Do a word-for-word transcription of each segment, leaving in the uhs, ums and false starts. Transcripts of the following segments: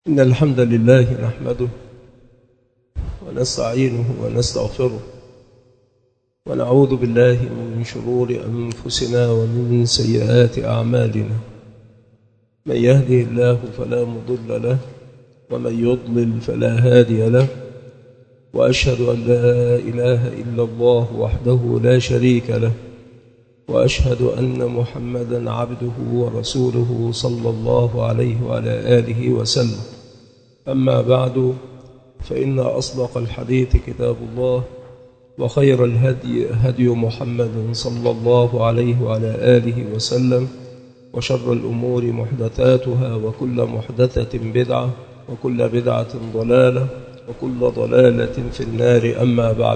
إن الحمد لله نحمده ونستعينه ونستغفره ونعوذ بالله من شرور أنفسنا ومن سيئات أعمالنا. من يهده الله فلا مضل له ومن يضلل فلا هادي له، وأشهد أن لا إله إلا الله وحده لا شريك له، وأشهد أن محمدا عبده ورسوله صلى الله عليه وعلى آله وسلم. أما بعد، فإن أصدق الحديث كتاب الله، وخير الهدي هدي محمد صلى الله عليه وعلى آله وسلم، وشر الأمور محدثاتها، وكل محدثة بدعة، وكل بدعة ضلالة، وكل ضلالة في النار. أما بعد،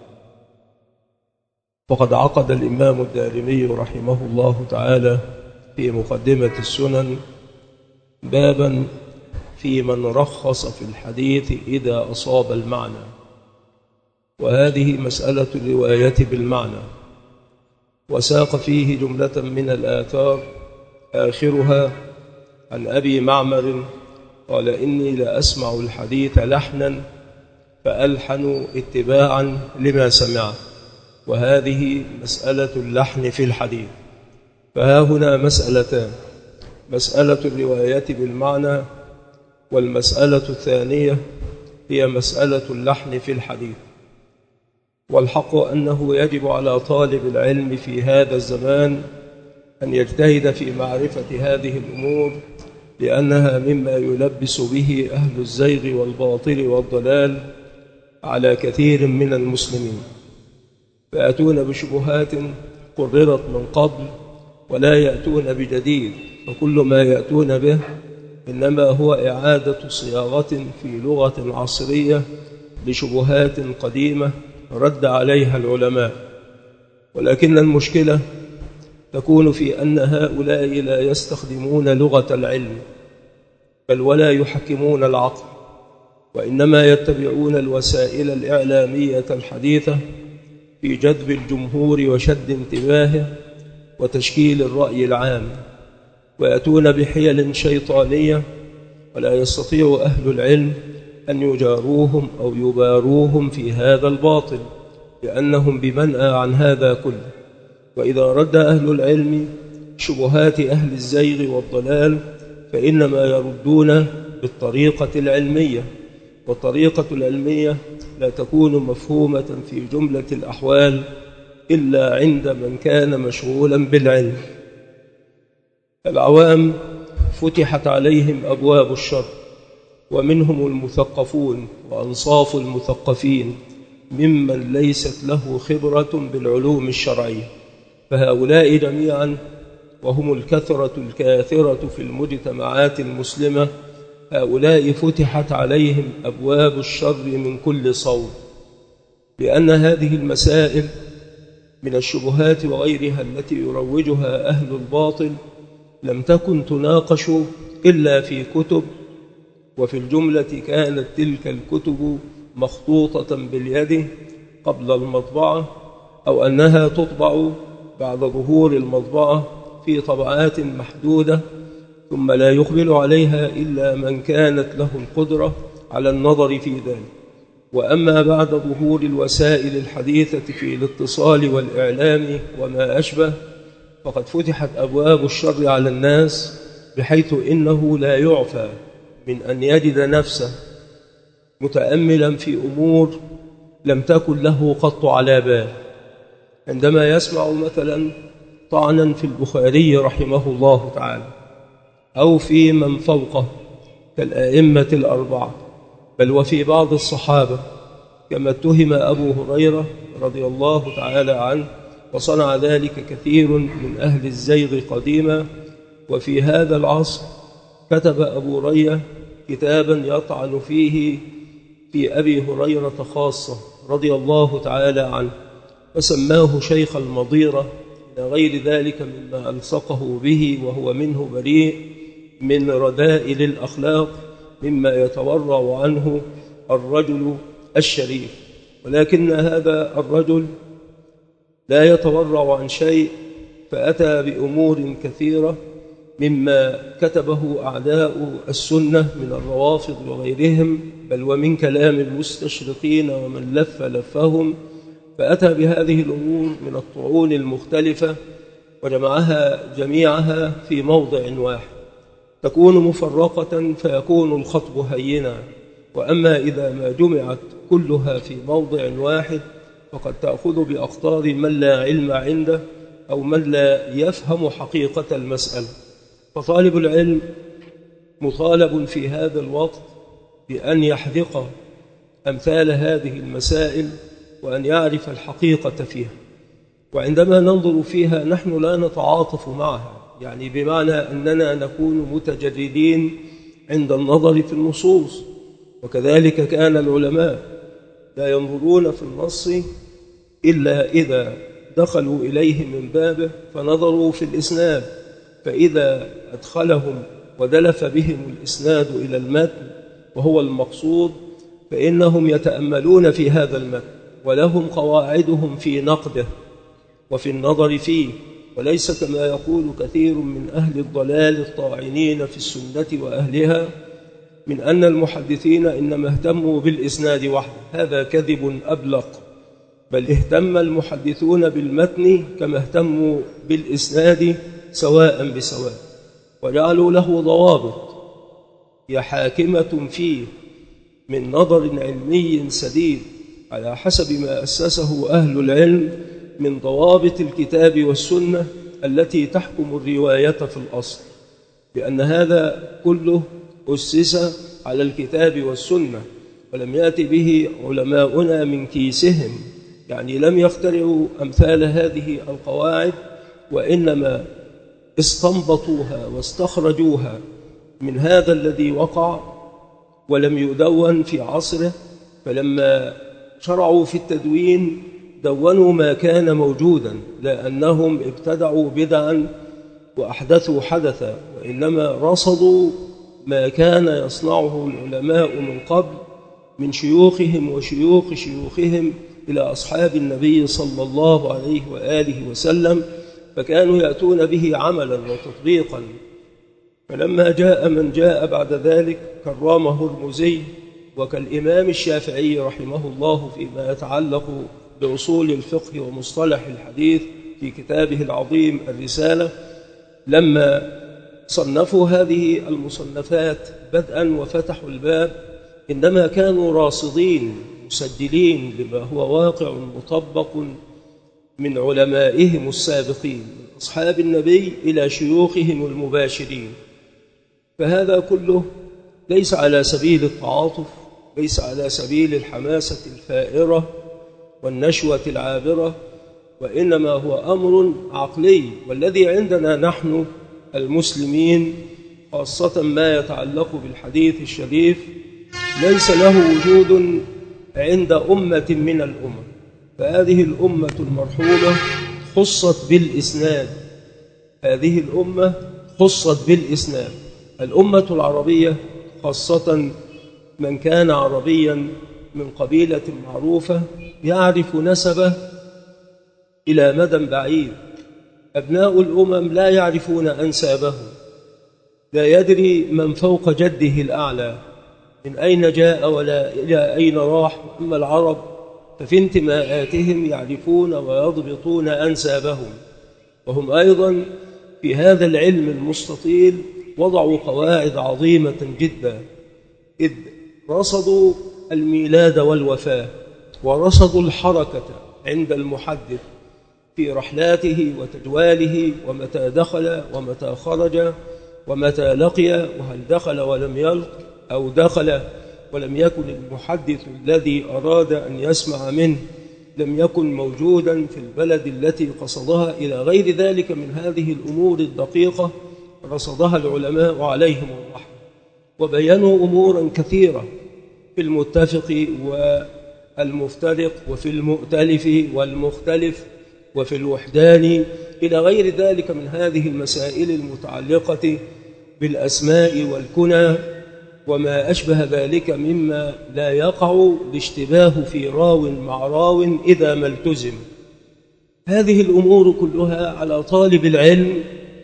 فقد عقد الإمام الدارمي رحمه الله تعالى في مقدمة السنن بابا في من رخص في الحديث إذا أصاب المعنى، وهذه مسألة الرواية بالمعنى، وساق فيه جملة من الآثار آخرها عن أبي معمر قال: إني لأسمع الحديث لحنا فألحن اتباعا لما سمعت. وهذه مسألة اللحن في الحديث. فها هنا مسألتان: مسألة الرواية بالمعنى، والمسألة الثانية هي مسألة اللحن في الحديث. والحق أنه يجب على طالب العلم في هذا الزمان أن يجتهد في معرفة هذه الأمور، لأنها مما يلبس به أهل الزيغ والباطل والضلال على كثير من المسلمين، فيأتون بشبهات قررت من قبل ولا يأتون بجديد، فكل ما يأتون به إنما هو إعادة صياغة في لغة عصرية لشبهات قديمة رد عليها العلماء. ولكن المشكلة تكون في أن هؤلاء لا يستخدمون لغة العلم، بل ولا يحكمون العقل، وإنما يتبعون الوسائل الإعلامية الحديثة في جذب الجمهور وشد انتباهه وتشكيل الرأي العام، ويأتون بحيل شيطانية ولا يستطيع أهل العلم أن يجاروهم أو يباروهم في هذا الباطل، لأنهم بمنأى عن هذا كله. وإذا رد أهل العلم شبهات أهل الزيغ والضلال فإنما يردون بالطريقة العلمية، والطريقة العلمية لا تكون مفهومة في جملة الأحوال إلا عند من كان مشغولا بالعلم. العوام فتحت عليهم أبواب الشر، ومنهم المثقفون وأنصاف المثقفين ممن ليست له خبرة بالعلوم الشرعية، فهؤلاء جميعا وهم الكثرة الكاثرة في المجتمعات المسلمة، هؤلاء فتحت عليهم أبواب الشر من كل صوب، لأن هذه المسائل من الشبهات وغيرها التي يروجها أهل الباطل لم تكن تناقش إلا في كتب، وفي الجملة كانت تلك الكتب مخطوطة باليد قبل المطبعة، أو أنها تطبع بعد ظهور المطبعة في طبعات محدودة، ثم لا يقبل عليها إلا من كانت له القدرة على النظر في ذلك. وأما بعد ظهور الوسائل الحديثة في الاتصال والإعلام وما أشبه، فقد فتحت أبواب الشر على الناس، بحيث إنه لا يعفى من أن يجد نفسه متأملا في أمور لم تكن له قط على بال. عندما يسمع مثلا طعنا في البخاري رحمه الله تعالى، أو في من فوقه كالأئمة الأربعة، بل وفي بعض الصحابة، كما اتهم أبو هريرة رضي الله تعالى عنه، وصنع ذلك كثير من أهل الزيغ قديما. وفي هذا العصر كتب أبو رية كتابا يطعن فيه في أبي هريرة خاصة رضي الله تعالى عنه، وسماه شيخ المضيرة إلى غير ذلك مما ألصقه به، وهو منه بريء من رذائل الأخلاق مما يتورع عنه الرجل الشريف. ولكن هذا الرجل لا يتورع عن شيء، فأتى بأمور كثيرة مما كتبه أعداء السنة من الروافض وغيرهم، بل ومن كلام المستشرقين ومن لف لفهم، فأتى بهذه الأمور من الطعون المختلفة وجمعها جميعها في موضع واحد، تكون مفرقة فيكون الخطب هينا. وأما إذا ما جمعت كلها في موضع واحد فقد تأخذ بأخطار من لا علم عنده أو من لا يفهم حقيقة المسألة. فطالب العلم مطالب في هذا الوقت بأن يحذق أمثال هذه المسائل وأن يعرف الحقيقة فيها. وعندما ننظر فيها نحن لا نتعاطف معها، يعني بمعنى أننا نكون متجردين عند النظر في النصوص، وكذلك كان العلماء لا ينظرون في النص إلا إذا دخلوا إليه من بابه فنظروا في الإسناد، فإذا أدخلهم ودلف بهم الإسناد إلى المتن وهو المقصود فإنهم يتأملون في هذا المتن ولهم قواعدهم في نقده وفي النظر فيه، وليس كما يقول كثير من أهل الضلال الطاعنين في السنة وأهلها من أن المحدثين إنما اهتموا بالإسناد وحده. هذا كذب أبلق، بل اهتم المحدثون بالمتن كما اهتموا بالإسناد سواء بسواء، وجعلوا له ضوابط هي حاكمة فيه من نظر علمي سديد على حسب ما أسسه أهل العلم من ضوابط الكتاب والسنة التي تحكم الرواية في الأصل، لأن هذا كله أسس على الكتاب والسنة ولم يأتي به علماؤنا من كيسهم، يعني لم يخترعوا أمثال هذه القواعد، وإنما استنبطوها واستخرجوها من هذا الذي وقع ولم يدون في عصره. فلما شرعوا في التدوين دونوا ما كان موجودا، لأنهم ابتدعوا بدعا وأحدثوا حدثا، وإنما رصدوا ما كان يصنعه العلماء من قبل من شيوخهم وشيوخ شيوخهم إلى أصحاب النبي صلى الله عليه وآله وسلم، فكانوا يأتون به عملا وتطبيقا. فلما جاء من جاء بعد ذلك كالرام هرمزي وكالإمام الشافعي رحمه الله فيما يتعلق بأصول الفقه ومصطلح الحديث في كتابه العظيم الرسالة، لما صنفوا هذه المصنفات بدءا وفتحوا الباب إنما كانوا راصدين مسجلين لما هو واقع مطبق من علمائهم السابقين من أصحاب النبي إلى شيوخهم المباشرين. فهذا كله ليس على سبيل التعاطف، ليس على سبيل الحماسة الفائرة والنشوة العابرة، وإنما هو أمر عقلي. والذي عندنا نحن المسلمين خاصة ما يتعلق بالحديث الشريف ليس له وجود عند أمة من الأمم، فهذه الأمة المرحومة خصت بالإسناد، هذه الأمة خصت بالإسناد. الأمة العربية خاصة من كان عربيا من قبيلة معروفة يعرف نسبه إلى مدى بعيد. أبناء الأمم لا يعرفون أنسابهم، لا يدري من فوق جده الأعلى من أين جاء ولا إلى أين راح. أما العرب ففي انتماءاتهم يعرفون ويضبطون أنسابهم، وهم أيضا في هذا العلم المستطيل وضعوا قواعد عظيمة جدا، إذ رصدوا الميلاد والوفاة ورصدوا الحركة عند المحدث في رحلاته وتجواله، ومتى دخل ومتى خرج ومتى لقي، وهل دخل ولم يلق أو دخل ولم يكن المحدث الذي أراد أن يسمع منه لم يكن موجودا في البلد التي قصدها، إلى غير ذلك من هذه الأمور الدقيقة رصدها العلماء عليهم الرحمة، وبينوا أمورا كثيرة في المتفق والمفترق وفي المؤتلف والمختلف وفي الوحدان إلى غير ذلك من هذه المسائل المتعلقة بالأسماء والكنى وما أشبه ذلك مما لا يقع الاشتباه في راو مع راو إذا ما التزم. هذه الأمور كلها على طالب العلم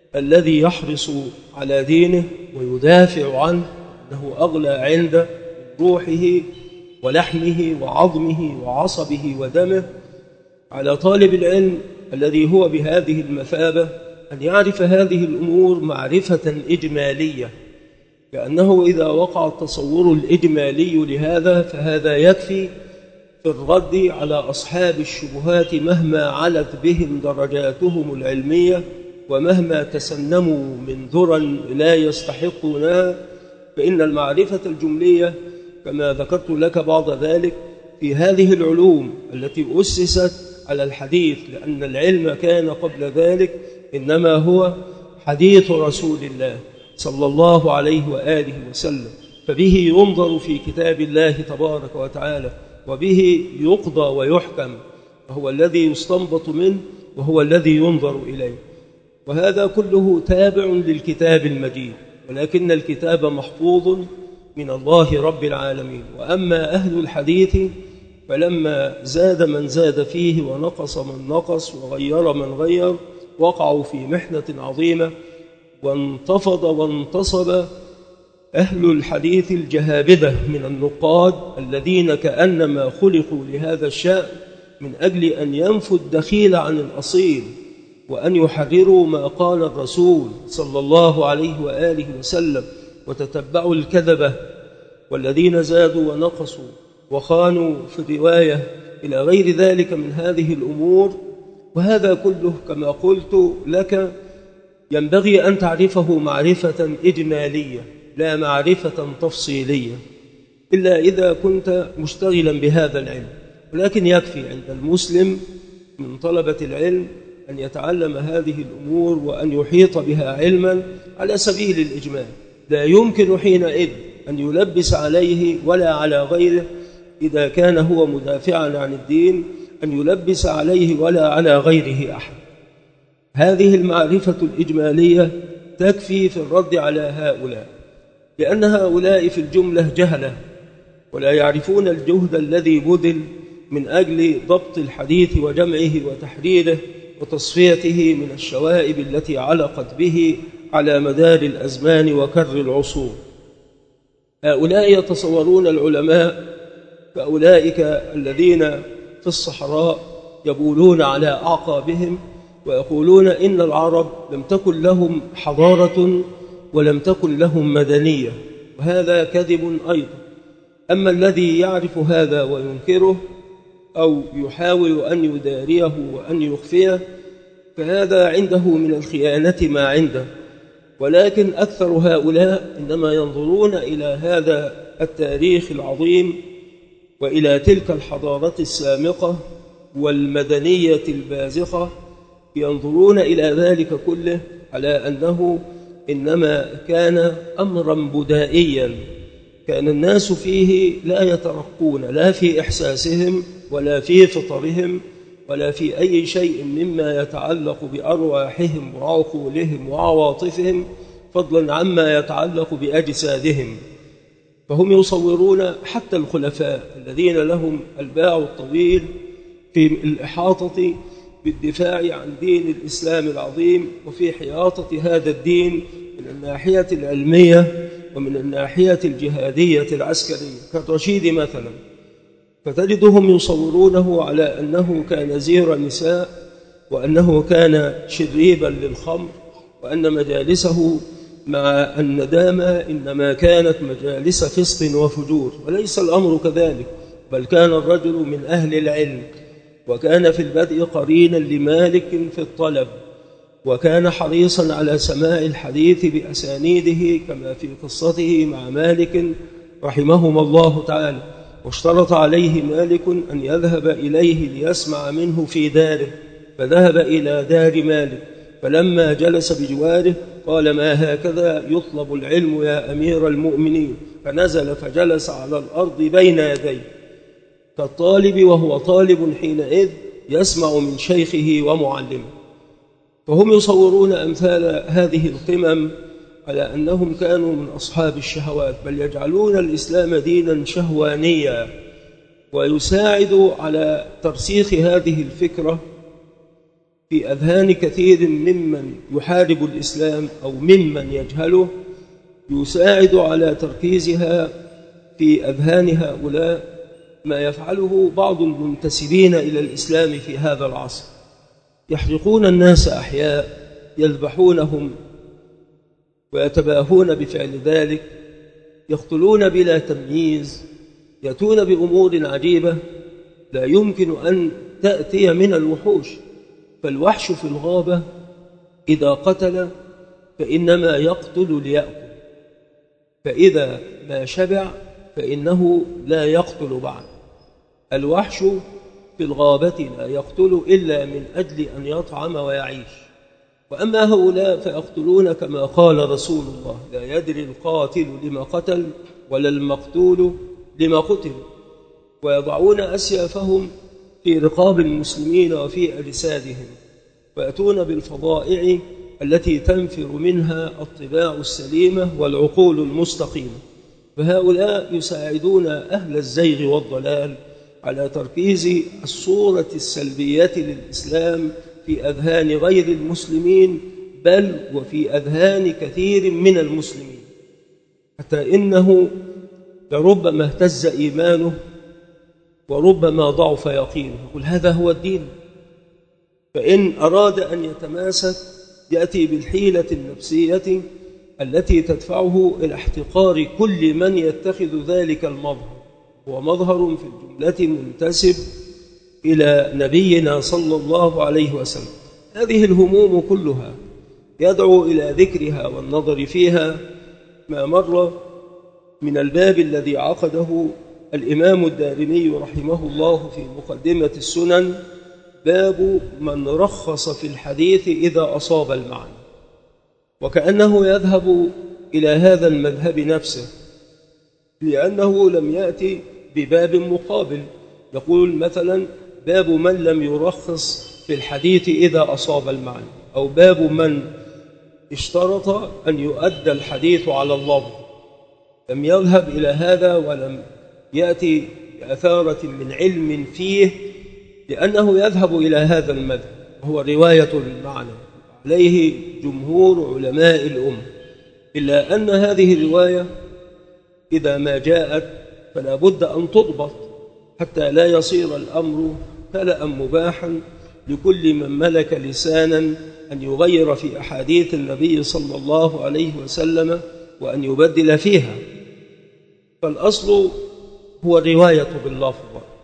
الذي يحرص على دينه ويدافع عنه أنه أغلى عنده من روحه ولحمه وعظمه وعصبه ودمه، على طالب العلم الذي هو بهذه المثابة أن يعرف هذه الأمور معرفة إجمالية، لأنه إذا وقع التصور الإجمالي لهذا فهذا يكفي في الرد على أصحاب الشبهات مهما علت بهم درجاتهم العلمية ومهما تسنموا من ذرى لا يستحقونها. فإن المعرفة الجملية كما ذكرت لك بعض ذلك في هذه العلوم التي أسست على الحديث، لأن العلم كان قبل ذلك إنما هو حديث رسول الله صلى الله عليه وآله وسلم، فبه ينظر في كتاب الله تبارك وتعالى وبه يقضى ويحكم، وهو الذي يستنبط منه وهو الذي ينظر إليه، وهذا كله تابع للكتاب المجيد، ولكن الكتاب محفوظ من الله رب العالمين. وأما أهل الحديث فلما زاد من زاد فيه ونقص من نقص وغير من غير وقعوا في محنة عظيمة، وانتفض وانتصب أهل الحديث الجهابذة من النقاد الذين كأنما خلقوا لهذا الشأن من أجل أن ينفوا الدخيل عن الأصيل وأن يحرروا ما قال الرسول صلى الله عليه وآله وسلم، وتتبعوا الكذبة والذين زادوا ونقصوا وخانوا في الرواية إلى غير ذلك من هذه الأمور. وهذا كله كما قلت لك ينبغي أن تعرفه معرفة إجمالية لا معرفة تفصيلية، إلا إذا كنت مشتغلا بهذا العلم. ولكن يكفي عند المسلم من طلبة العلم أن يتعلم هذه الأمور وأن يحيط بها علما على سبيل الإجمال، لا يمكن حينئذ أن يلبس عليه ولا على غيره إذا كان هو مدافعا عن الدين، أن يلبس عليه ولا على غيره أحد. هذه المعرفة الإجمالية تكفي في الرد على هؤلاء، لأن هؤلاء في الجملة جهلة ولا يعرفون الجهد الذي بذل من أجل ضبط الحديث وجمعه وتحريره وتصفيته من الشوائب التي علقت به على مدار الأزمان وكر العصور. هؤلاء يتصورون العلماء كأولئك الذين في الصحراء يبولون على أعقابهم ويقولون إن العرب لم تكن لهم حضارة ولم تكن لهم مدنية، وهذا كذب أيضا. أما الذي يعرف هذا وينكره أو يحاول أن يداريه وأن يخفيه فهذا عنده من الخيانة ما عنده. ولكن أكثر هؤلاء إنما ينظرون إلى هذا التاريخ العظيم وإلى تلك الحضارة السامقة والمدنية البازخة، ينظرون إلى ذلك كله على أنه إنما كان أمرا بدائيا كان الناس فيه لا يترقون لا في إحساسهم ولا في فطرهم ولا في أي شيء مما يتعلق بأرواحهم وعقولهم وعواطفهم، فضلا عما يتعلق بأجسادهم. فهم يصورون حتى الخلفاء الذين لهم الباع الطويل في الإحاطة بالدفاع عن دين الإسلام العظيم وفي حياطة هذا الدين من الناحية العلمية ومن الناحية الجهادية العسكرية كالرشيد مثلا، فتجدهم يصورونه على أنه كان زير النساء وأنه كان شريبا للخمر وأن مجالسه مع الندامة إنما كانت مجالس فسق وفجور، وليس الأمر كذلك، بل كان الرجل من أهل العلم وكان في البدء قرينا لمالك في الطلب، وكان حريصا على سماع الحديث بأسانيده كما في قصته مع مالك رحمهما الله تعالى. واشترط عليه مالك أن يذهب إليه ليسمع منه في داره، فذهب إلى دار مالك، فلما جلس بجواره قال: ما هكذا يطلب العلم يا أمير المؤمنين؟ فنزل فجلس على الأرض بين يديه كالطالب وهو طالب حينئذ يسمع من شيخه ومعلمه. فهم يصورون أمثال هذه القمم على أنهم كانوا من أصحاب الشهوات، بل يجعلون الإسلام دينا شهوانيا. ويساعد على ترسيخ هذه الفكرة في أذهان كثير ممن يحارب الإسلام أو ممن يجهله، يساعد على تركيزها في أذهان هؤلاء ما يفعله بعض المنتسبين إلى الإسلام في هذا العصر. يحرقون الناس أحياء، يذبحونهم ويتباهون بفعل ذلك، يقتلون بلا تمييز، يأتون بأمور عجيبة لا يمكن أن تأتي من الوحوش. فالوحش في الغابة إذا قتل فإنما يقتل ليأكل، فإذا ما شبع فإنه لا يقتل بعد. الوحش في الغابة لا يقتل إلا من أجل أن يطعم ويعيش. وأما هؤلاء فيقتلون كما قال رسول الله: لا يدري القاتل لما قتل ولا المقتول لما قتل. ويضعون أسيافهم في رقاب المسلمين وفي أجسادهم، ويأتون بالفضائع التي تنفر منها الطباع السليمة والعقول المستقيمة. فهؤلاء يساعدون أهل الزيغ والضلال على تركيز الصورة السلبية للإسلام في أذهان غير المسلمين، بل وفي أذهان كثير من المسلمين، حتى إنه لربما اهتز إيمانه وربما ضعف يقينه. يقول هذا هو الدين. فإن أراد أن يتماسك يأتي بالحيلة النفسية التي تدفعه إلى احتقار كل من يتخذ ذلك المظهر. هو مظهر في الجملة منتسب إلى نبينا صلى الله عليه وسلم. هذه الهموم كلها يدعو إلى ذكرها والنظر فيها ما مر من الباب الذي عقده الإمام الدارمي رحمه الله في مقدمة السنن: باب من رخص في الحديث إذا أصاب المعنى. وكأنه يذهب إلى هذا المذهب نفسه، لأنه لم يأتي بباب مقابل. يقول مثلا: باب من لم يرخص في الحديث إذا أصاب المعنى، أو باب من اشترط أن يؤدى الحديث على اللفظ. لم يذهب إلى هذا ولم يأتي بأثارة من علم فيه، لأنه يذهب إلى هذا المذهب وهو رواية المعنى، عليه جمهور علماء الأمة. إلا أن هذه الرواية إذا ما جاءت فلا بد أن تضبط حتى لا يصير الأمر فلأ مباحا لكل من ملك لسانا أن يغير في أحاديث النبي صلى الله عليه وسلم وأن يبدل فيها. فالأصل هو الرواية باللفظ،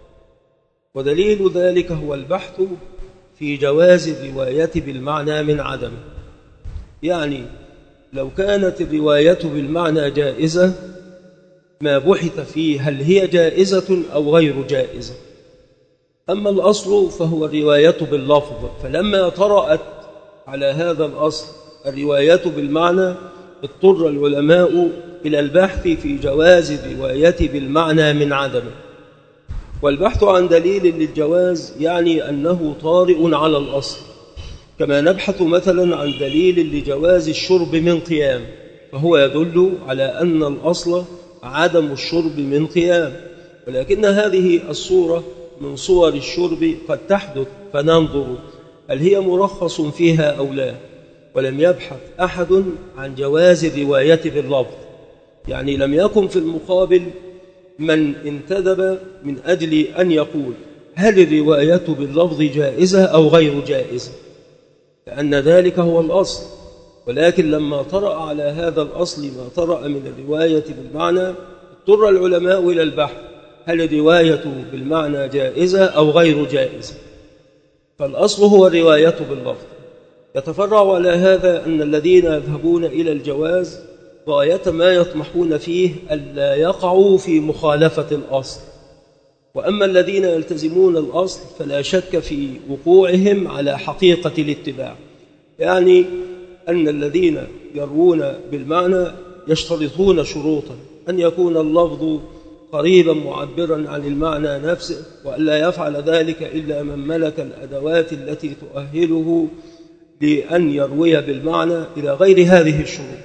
ودليل ذلك هو البحث في جواز الرواية بالمعنى من عدمه. يعني لو كانت الرواية بالمعنى جائزة ما بحث فيه هل هي جائزة أو غير جائزة. أما الأصل فهو الرواية باللفظ، فلما طرأت على هذا الأصل الرواية بالمعنى اضطر العلماء إلى البحث في جواز الرواية بالمعنى من عدمه. والبحث عن دليل للجواز يعني أنه طارئ على الأصل، كما نبحث مثلا عن دليل لجواز الشرب من قيام، فهو يدل على أن الأصل عدم الشرب من قيام، ولكن هذه الصورة من صور الشرب قد تحدث، فننظر هل هي مرخص فيها أو لا. ولم يبحث أحد عن جواز الرواية باللفظ، يعني لم يكن في المقابل من انتدب من أجل أن يقول هل الرواية باللفظ جائزة أو غير جائزة، لأن ذلك هو الأصل. ولكن لما طرأ على هذا الأصل ما طرأ من الرواية بالمعنى اضطر العلماء إلى البحث هل الرواية بالمعنى جائزة أو غير جائزة. فالأصل هو الرواية باللفظ. يتفرع على هذا أن الذين يذهبون إلى الجواز غاية ما يطمحون فيه ألا يقعوا في مخالفة الأصل، وأما الذين يلتزمون الأصل فلا شك في وقوعهم على حقيقة الاتباع. يعني أن الذين يروون بالمعنى يشترطون شروطا: أن يكون اللفظ قريبا معبرا عن المعنى نفسه، وألا يفعل ذلك إلا من ملك الأدوات التي تؤهله لأن يروي بالمعنى، إلى غير هذه الشروط.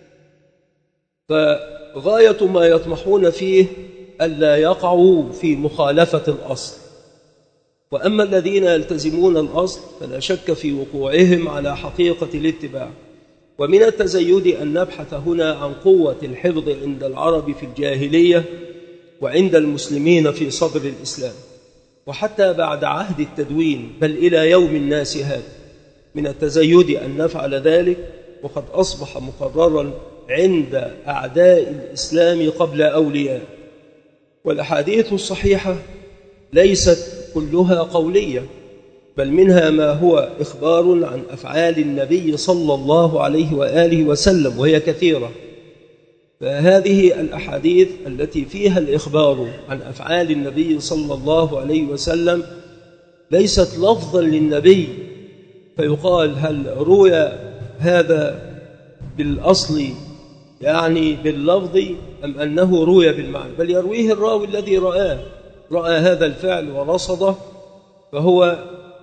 فغاية ما يطمحون فيه ألا يقعوا في مخالفة الأصل. وأما الذين يلتزمون الأصل فلا شك في وقوعهم على حقيقة الاتباع. ومن التزيد أن نبحث هنا عن قوة الحفظ عند العرب في الجاهلية وعند المسلمين في صدر الإسلام، وحتى بعد عهد التدوين بل إلى يوم الناس هذا. من التزيد أن نفعل ذلك، وقد أصبح مقررا عند أعداء الإسلام قبل أولياء. والأحاديث الصحيحة ليست كلها قولية، بل منها ما هو إخبار عن أفعال النبي صلى الله عليه وآله وسلم، وهي كثيرة. فهذه الأحاديث التي فيها الإخبار عن أفعال النبي صلى الله عليه وسلم ليست لفظا للنبي، فيقال هل روي هذا بالأصل يعني باللفظ أم أنه روي بالمعنى، بل يرويه الراوي الذي رآه رأى هذا الفعل ورصده، فهو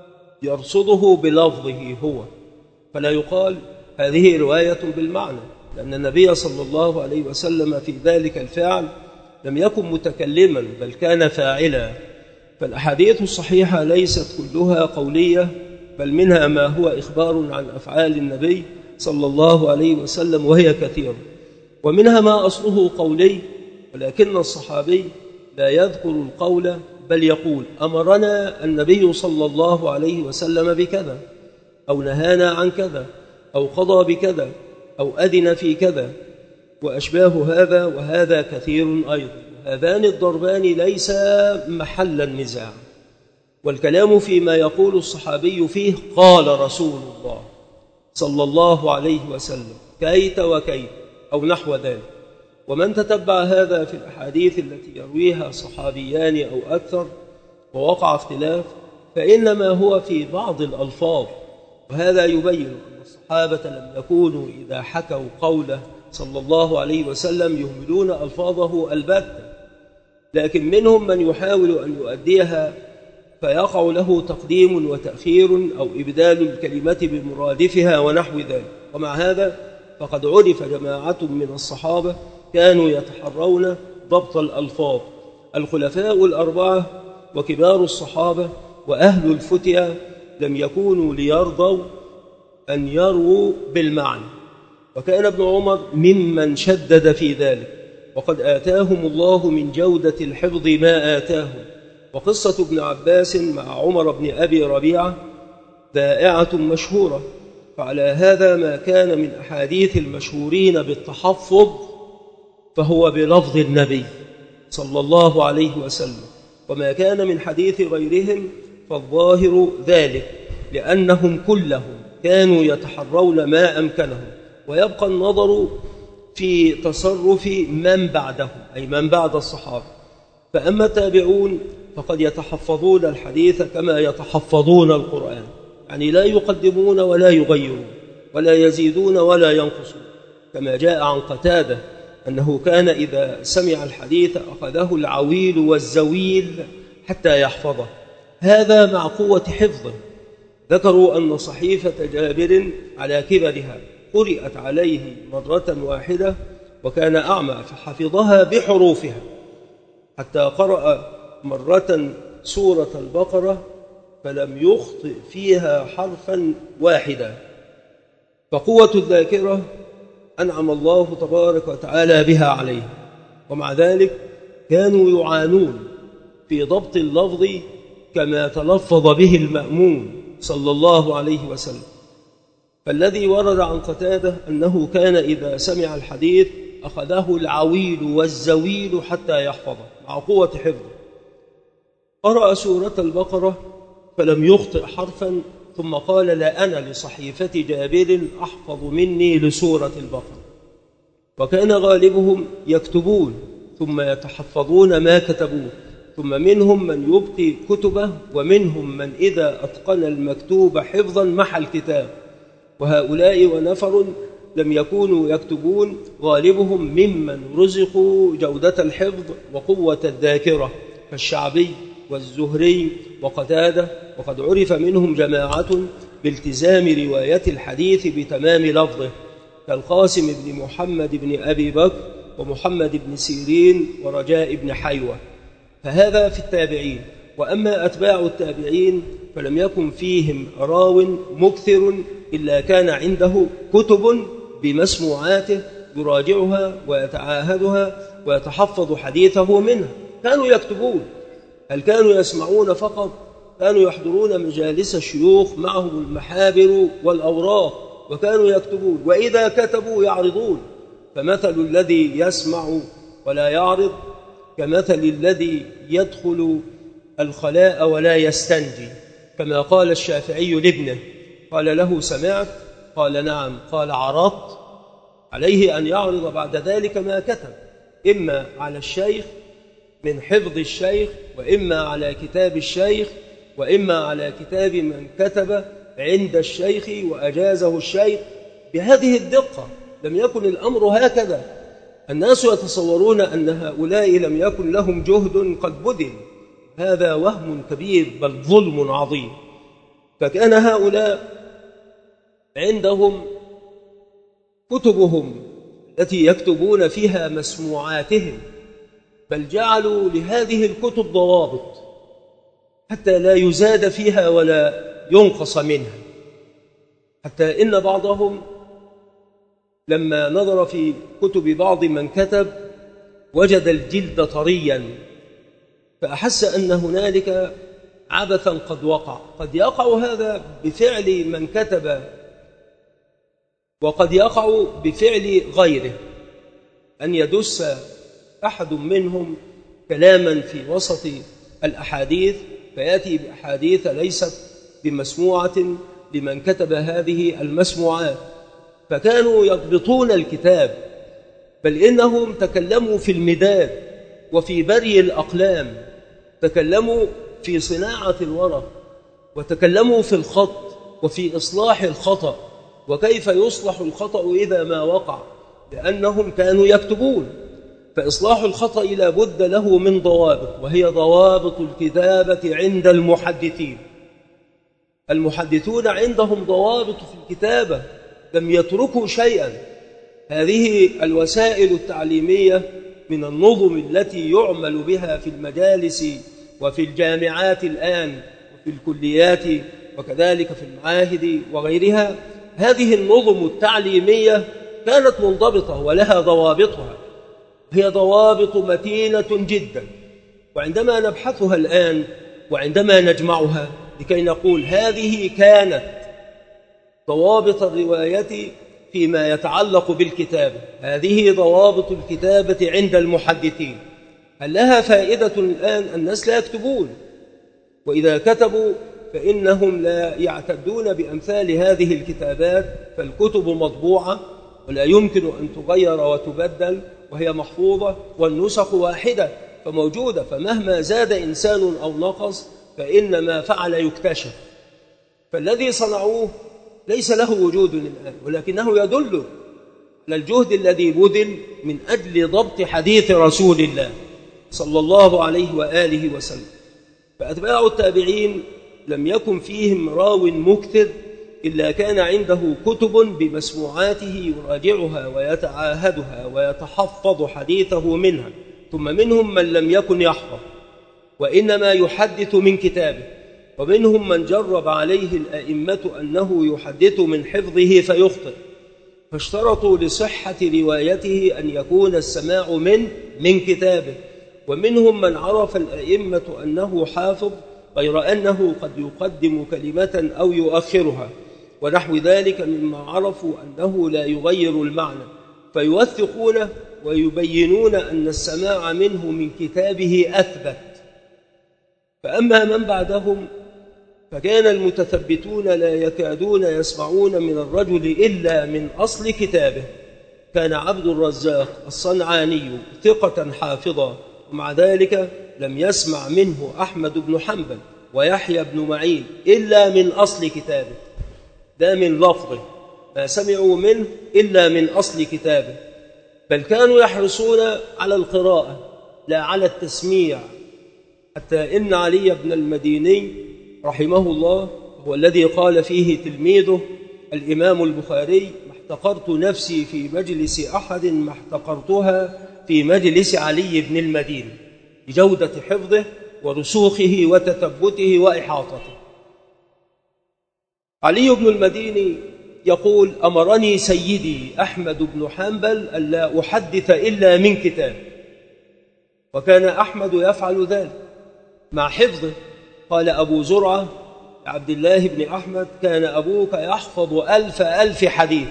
يرصده بلفظه هو، فلا يقال هذه رواية بالمعنى، لأن النبي صلى الله عليه وسلم في ذلك الفعل لم يكن متكلما بل كان فاعلا. فالأحاديث الصحيحة ليست كلها قولية، بل منها ما هو إخبار عن أفعال النبي صلى الله عليه وسلم، وهي كثيرة. ومنها ما أصله قولي، ولكن الصحابي لا يذكر القول بل يقول أمرنا النبي صلى الله عليه وسلم بكذا، أو نهانا عن كذا، أو قضى بكذا، أو أذن في كذا، وأشباه هذا. وهذا كثير أيضا. هذان الضربان ليس محل النزاع، والكلام فيما يقول الصحابي فيه قال رسول الله صلى الله عليه وسلم كيت وكيت أو نحو ذلك. ومن تتبع هذا في الأحاديث التي يرويها صحابيان أو أكثر ووقع اختلاف، فإنما هو في بعض الألفاظ، وهذا يبين أن الصحابة لم يكونوا إذا حكوا قوله صلى الله عليه وسلم يهملون ألفاظه البتة، لكن منهم من يحاول أن يؤديها فيقع له تقديم وتأخير أو إبدال الكلمة بمرادفها ونحو ذلك. ومع هذا فقد عرف جماعة من الصحابة كانوا يتحرون ضبط الألفاظ، الخلفاء الأربعة وكبار الصحابة وأهل الفتية لم يكونوا ليرضوا أن يروا بالمعنى، وكان ابن عمر ممن شدد في ذلك، وقد آتاهم الله من جودة الحفظ ما آتاهم. وقصة ابن عباس مع عمر بن أبي ربيعة ذائعة مشهورة، فعلى هذا ما كان من أحاديث المشهورين بالتحفظ فهو بلفظ النبي صلى الله عليه وسلم، وما كان من حديث غيرهم فالظاهر ذلك، لأنهم كلهم كانوا يتحرون ما أمكنهم، ويبقى النظر في تصرف من بعدهم أي من بعد الصحابة. فأما التابعون فقد يتحفظون الحديث كما يتحفظون القرآن، يعني لا يقدمون ولا يغيرون ولا يزيدون ولا ينقصون، كما جاء عن قتادة أنه كان إذا سمع الحديث أخذه العويل والزويل حتى يحفظه، هذا مع قوة حفظه. ذكروا أن صحيفة جابر على كبرها قرأت عليه مرة واحدة وكان أعمى فحفظها بحروفها، حتى قرأ مرة سورة البقرة فلم يخطئ فيها حرفا واحدا. فقوة الذاكرة أنعم الله تبارك وتعالى بها عليه، ومع ذلك كانوا يعانون في ضبط اللفظ كما تلفظ به المأمون صلى الله عليه وسلم. فالذي ورد عن قتادة أنه كان إذا سمع الحديث أخذه العويل والزويل حتى يحفظه مع قوة حفظه. قرأ سورة البقرة فلم يخطئ حرفا، ثم قال لا أنا لصحيفة جابر أحفظ مني لسورة البقرة. وكان غالبهم يكتبون ثم يتحفظون ما كتبوه، ثم منهم من يبقي كتبه، ومنهم من إذا أتقن المكتوب حفظا محى الكتاب. وهؤلاء ونفر لم يكونوا يكتبون، غالبهم ممن رزقوا جودة الحفظ وقوة الذاكرة كالشعبي والزهري وقتادة، وقد عرف منهم جماعة بالتزام رواية الحديث بتمام لفظه كالقاسم بن محمد بن أبي بكر ومحمد بن سيرين ورجاء بن حيوة. فهذا في التابعين. وأما أتباع التابعين فلم يكن فيهم راو مكثر إلا كان عنده كتب بمسموعاته يراجعها ويتعاهدها ويتحفظ حديثه منها. كانوا يكتبون. هل كانوا يسمعون فقط؟ كانوا يحضرون مجالس الشيوخ معهم المحابر والأوراق وكانوا يكتبون، وإذا كتبوا يعرضون. فمثل الذي يسمع ولا يعرض كمثل الذي يدخل الخلاء ولا يستنجي، كما قال الشافعي لابنه، قال له: سمعت؟ قال: نعم. قال: عرضت؟ عليه أن يعرض بعد ذلك ما كتب، إما على الشيخ من حفظ الشيخ، وإما على كتاب الشيخ، وإما على كتاب من كتب عند الشيخ وأجازه الشيخ بهذه الدقة. لم يكن الأمر هكذا. الناس يتصورون أن هؤلاء لم يكن لهم جهد قد بذل. هذا وهم كبير بل ظلم عظيم. فكان هؤلاء عندهم كتبهم التي يكتبون فيها مسموعاتهم، بل جعلوا لهذه الكتب ضوابط حتى لا يزاد فيها ولا ينقص منها، حتى إن بعضهم لما نظر في كتب بعض من كتب وجد الجلد طريا، فأحس أن هنالك عبثا قد وقع. قد يقع هذا بفعل من كتب، وقد يقع بفعل غيره، أن يدس أحد منهم كلاما في وسط الأحاديث فيأتي بأحاديث ليست بمسموعة لمن كتب هذه المسموعات. فكانوا يضبطون الكتاب، بل إنهم تكلموا في المداد وفي بري الأقلام، تكلموا في صناعة الورق، وتكلموا في الخط وفي إصلاح الخطأ وكيف يصلح الخطأ إذا ما وقع، لأنهم كانوا يكتبون. فإصلاح الخطأ لا بد له من ضوابط، وهي ضوابط الكتابة عند المحدثين. المحدثون عندهم ضوابط في الكتابة، لم يتركوا شيئا. هذه الوسائل التعليمية من النظم التي يعمل بها في المجالس وفي الجامعات الآن وفي الكليات وكذلك في المعاهد وغيرها، هذه النظم التعليمية كانت منضبطة ولها ضوابطها، هي ضوابط متينة جدا. وعندما نبحثها الآن وعندما نجمعها لكي نقول هذه كانت ضوابط الرواية فيما يتعلق بالكتابة، هذه ضوابط الكتابة عند المحدثين، هل لها فائدة الآن؟ الناس لا يكتبون، وإذا كتبوا فإنهم لا يعتدون بأمثال هذه الكتابات، فالكتب مطبوعة ولا يمكن أن تغير وتبدل، وهي محفوظة والنسخ واحدة فموجودة، فمهما زاد إنسان أو نقص فإن ما فعل يكتشف. فالذي صنعوه ليس له وجود الآن، ولكنه يدل على الجهد الذي بذل من أجل ضبط حديث رسول الله صلى الله عليه وآله وسلم. فأتباع التابعين لم يكن فيهم راو مكثر إلا كان عنده كتب بمسموعاته يراجعها ويتعاهدها ويتحفظ حديثه منها. ثم منهم من لم يكن يحفظ وإنما يحدث من كتابه، ومنهم من جرب عليه الأئمة أنه يحدث من حفظه فيخطئ، فاشترطوا لصحة روايته أن يكون السماع من من كتابه. ومنهم من عرف الأئمة أنه حافظ غير أنه قد يقدم كلمة أو يؤخرها ونحو ذلك مما عرفوا أنه لا يغير المعنى، فيوثقونه ويبينون أن السماع منه من كتابه أثبت. فأما من بعدهم فكان المتثبتون لا يكادون يسمعون من الرجل إلا من أصل كتابه. كان عبد الرزاق الصنعاني ثقة حافظا، ومع ذلك لم يسمع منه أحمد بن حنبل ويحيى بن معين إلا من أصل كتابه، ده من لفظه، ما سمعوا منه إلا من أصل كتابه. بل كانوا يحرصون على القراءة لا على التسميع، حتى إن علي بن المديني رحمه الله هو الذي قال فيه تلميذه الإمام البخاري: ما احتقرت نفسي في مجلس أحد ما احتقرتها في مجلس علي بن المديني، بجودة حفظه ورسوخه وتثبته وإحاطته. علي بن المديني يقول: أمرني سيدي أحمد بن حنبل ألا أحدث إلا من كتاب، وكان أحمد يفعل ذلك مع حفظه. قال أبو زرعة عبد الله بن أحمد: كان أبوك يحفظ ألف ألف حديث.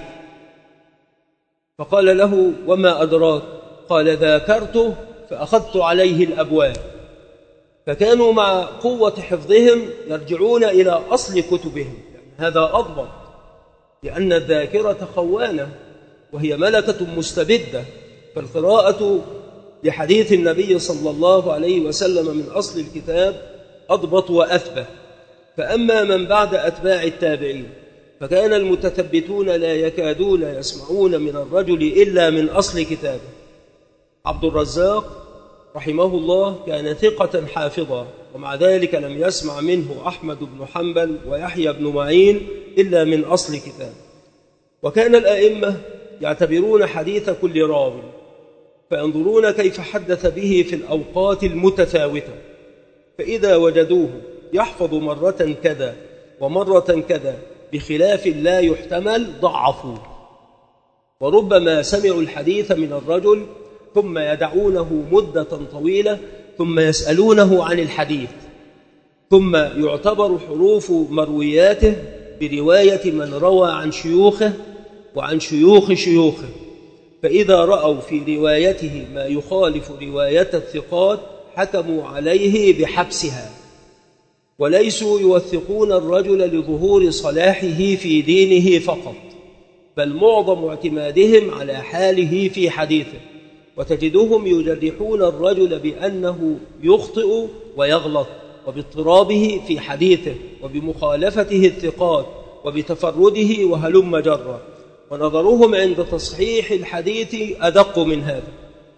فقال له: وما أدراك؟ قال: ذاكرته فأخذت عليه الأبواب. فكانوا مع قوة حفظهم يرجعون إلى أصل كتبهم، يعني هذا أضبط، لأن الذاكرة خوانة وهي ملكة مستبدة، فالقراءة لحديث النبي صلى الله عليه وسلم من أصل الكتاب أضبط وأثبت. فأما من بعد أتباع التابعين فكان المتثبتون لا يكادون يسمعون من الرجل إلا من أصل كتابه. عبد الرزاق رحمه الله كان ثقة حافظا، ومع ذلك لم يسمع منه أحمد بن حنبل ويحيى بن معين إلا من أصل كتابه. وكان الأئمة يعتبرون حديث كل راوي فينظرون كيف حدث به في الأوقات المتفاوتة، فإذا وجدوه يحفظ مرة كذا ومرة كذا بخلاف لا يحتمل ضعفوا. وربما سمعوا الحديث من الرجل ثم يدعونه مدة طويلة ثم يسألونه عن الحديث، ثم يعتبر حروف مروياته برواية من روى عن شيوخه وعن شيوخ شيوخه، فإذا رأوا في روايته ما يخالف رواية الثقات حكموا عليه بحبسها، وليسوا يوثقون الرجل لظهور صلاحه في دينه فقط، بل معظم اعتمادهم على حاله في حديثه، وتجدهم يجرحون الرجل بأنه يخطئ ويغلط، وباضطرابه في حديثه، وبمخالفته الثقات، وبتفرده وهلم جرا، ونظرهم عند تصحيح الحديث أدق من هذا.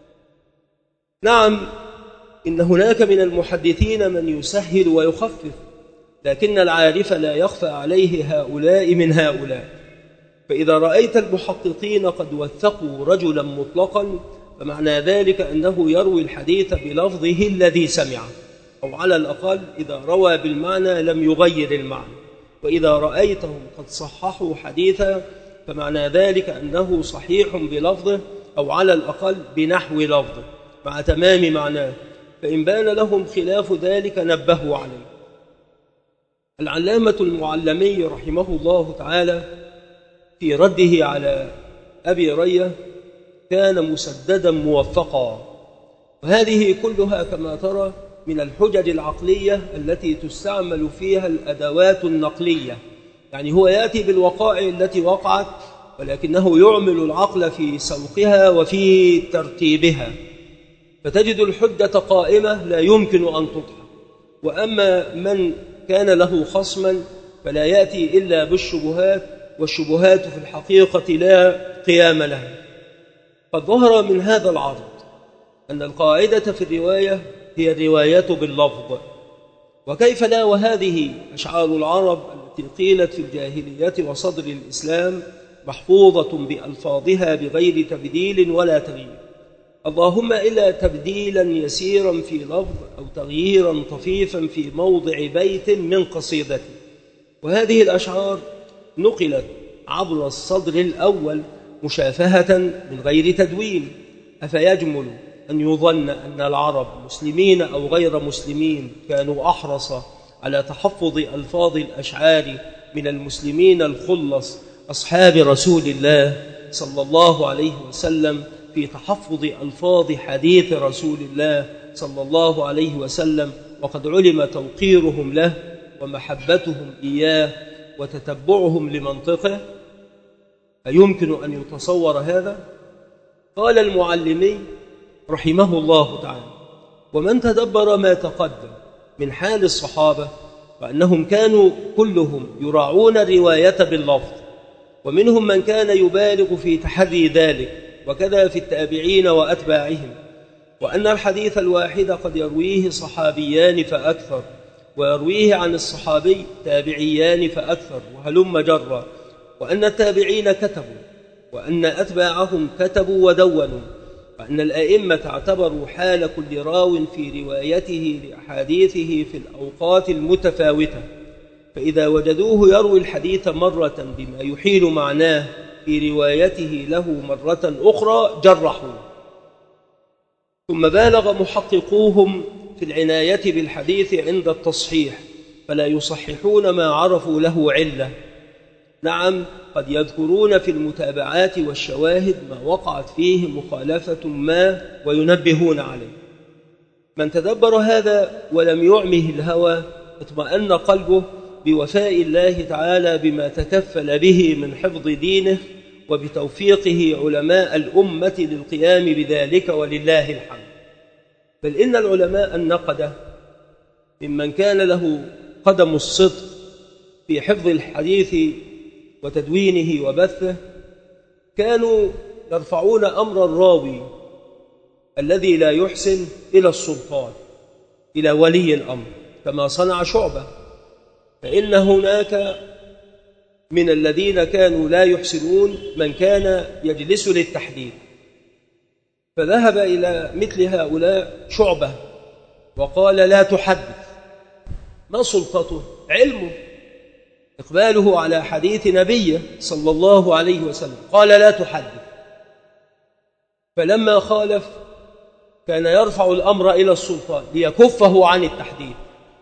نعم، إن هناك من المحدثين من يسهل ويخفف، لكن العارف لا يخفى عليه هؤلاء من هؤلاء. فإذا رأيت المحققين قد وثقوا رجلا مطلقا فمعنى ذلك أنه يروي الحديث بلفظه الذي سمعه، أو على الأقل إذا روى بالمعنى لم يغير المعنى. وإذا رأيتهم قد صححوا حديثا فمعنى ذلك أنه صحيح بلفظه أو على الأقل بنحو لفظه مع تمام معناه، فإن بان لهم خلاف ذلك نبهوا عليه. العلامة المعلمي رحمه الله تعالى في رده على أبي رية كان مسددا موفقا، وهذه كلها كما ترى من الحجج العقلية التي تستعمل فيها الأدوات النقلية، يعني هو يأتي بالوقائع التي وقعت ولكنه يعمل العقل في سوقها وفي ترتيبها، فتجد الحجة قائمة لا يمكن أن تضحك. وأما من كان له خصما فلا يأتي إلا بالشبهات، والشبهات في الحقيقة لا قيام لها. قد ظهر من هذا العرض أن القاعدة في الرواية هي الرواية باللفظ، وكيف لا، وهذه أشعار العرب التي قيلت في الجاهلية وصدر الإسلام محفوظة بألفاظها بغير تبديل ولا تغيير، اللهم إلا تبديلا يسيرا في لفظ أو تغييرا طفيفا في موضع بيت من قصيدته. وهذه الأشعار نقلت عبر الصدر الأول مشافهة من غير تدوين. أفيجمل أن يظن أن العرب مسلمين أو غير مسلمين كانوا أحرص على تحفظ ألفاظ الأشعار من المسلمين الخلص أصحاب رسول الله صلى الله عليه وسلم في تحفظ ألفاظ حديث رسول الله صلى الله عليه وسلم، وقد علم توقيرهم له ومحبتهم إياه وتتبعهم لمنطقه؟ أيمكن أن يتصور هذا؟ قال المعلمي رحمه الله تعالى: ومن تدبر ما تقدم من حال الصحابة وأنهم كانوا كلهم يراعون الرواية باللفظ، ومنهم من كان يبالغ في تحري ذلك، وكذا في التابعين وأتباعهم، وأن الحديث الواحد قد يرويه صحابيان فأكثر، ويرويه عن الصحابي تابعيان فأكثر، وهلم جرا، وأن التابعين كتبوا وأن أتباعهم كتبوا ودونوا، وأن الأئمة اعتبروا حال كل راو في روايته لأحاديثه في الأوقات المتفاوتة، فإذا وجدوه يروي الحديث مرة بما يحيل معناه في روايته له مرة أخرى جرحوا. ثم بالغ محققوهم في العناية بالحديث عند التصحيح، فلا يصححون ما عرفوا له علة. نعم، قد يذكرون في المتابعات والشواهد ما وقعت فيه مخالفة ما وينبهون عليه. من تدبر هذا ولم يعمه الهوى اطمأن قلبه بوفاء الله تعالى بما تكفل به من حفظ دينه وبتوفيقه علماء الأمة للقيام بذلك، ولله الحمد. بل إن العلماء النقدة ممن كان له قدم الصدق في حفظ الحديث وتدوينه وبثه كانوا يرفعون أمر الراوي الذي لا يحسن إلى السلطان، إلى ولي الأمر، كما صنع شعبة. فإن هناك من الذين كانوا لا يحسنون من كان يجلس للتحديد، فذهب إلى مثل هؤلاء شعبة وقال: لا تحدث. ما سلطته؟ علمه، إقباله على حديث نبيه صلى الله عليه وسلم. قال: لا تحدث. فلما خالف كان يرفع الأمر إلى السلطان ليكفه عن التحديث.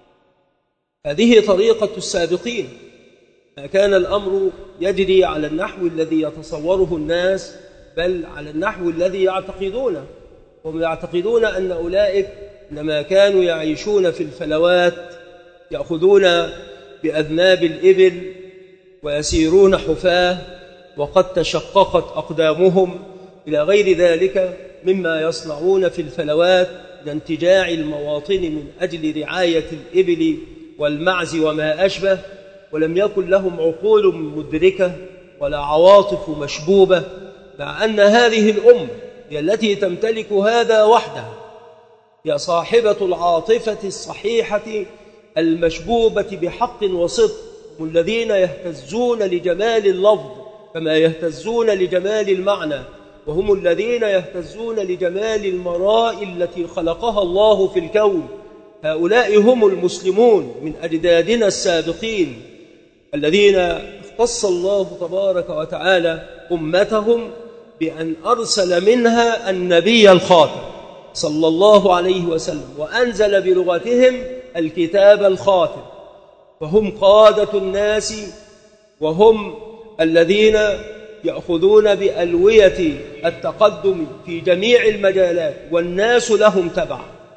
هذه طريقة السابقين، ما كان الأمر يجري على النحو الذي يتصوره الناس، بل على النحو الذي يعتقدونه. هم يعتقدون أن أولئك إنما كانوا يعيشون في الفلوات، يأخذون بأذناب الإبل ويسيرون حفاة وقد تشققت أقدامهم إلى غير ذلك مما يصنعون في الفلوات من انتجاع المواطن من أجل رعاية الإبل والمعز وما أشبه، ولم يكن لهم عقول مدركة ولا عواطف مشبوبة، مع أن هذه الأمة هي التي تمتلك هذا وحدها، هي صاحبة العاطفة الصحيحة المشبوبة بحق وصدق. هم الذين يهتزون لجمال اللفظ كما يهتزون لجمال المعنى، وهم الذين يهتزون لجمال المراء التي خلقها الله في الكون. هؤلاء هم المسلمون من أجدادنا السابقين الذين اختص الله تبارك وتعالى أمتهم بأن أرسل منها النبي الخاتم صلى الله عليه وسلم، وأنزل بلغتهم الكتاب الخاتم، فهم قادة الناس، وهم الذين يأخذون بألوية التقدم في جميع المجالات، والناس لهم تبع.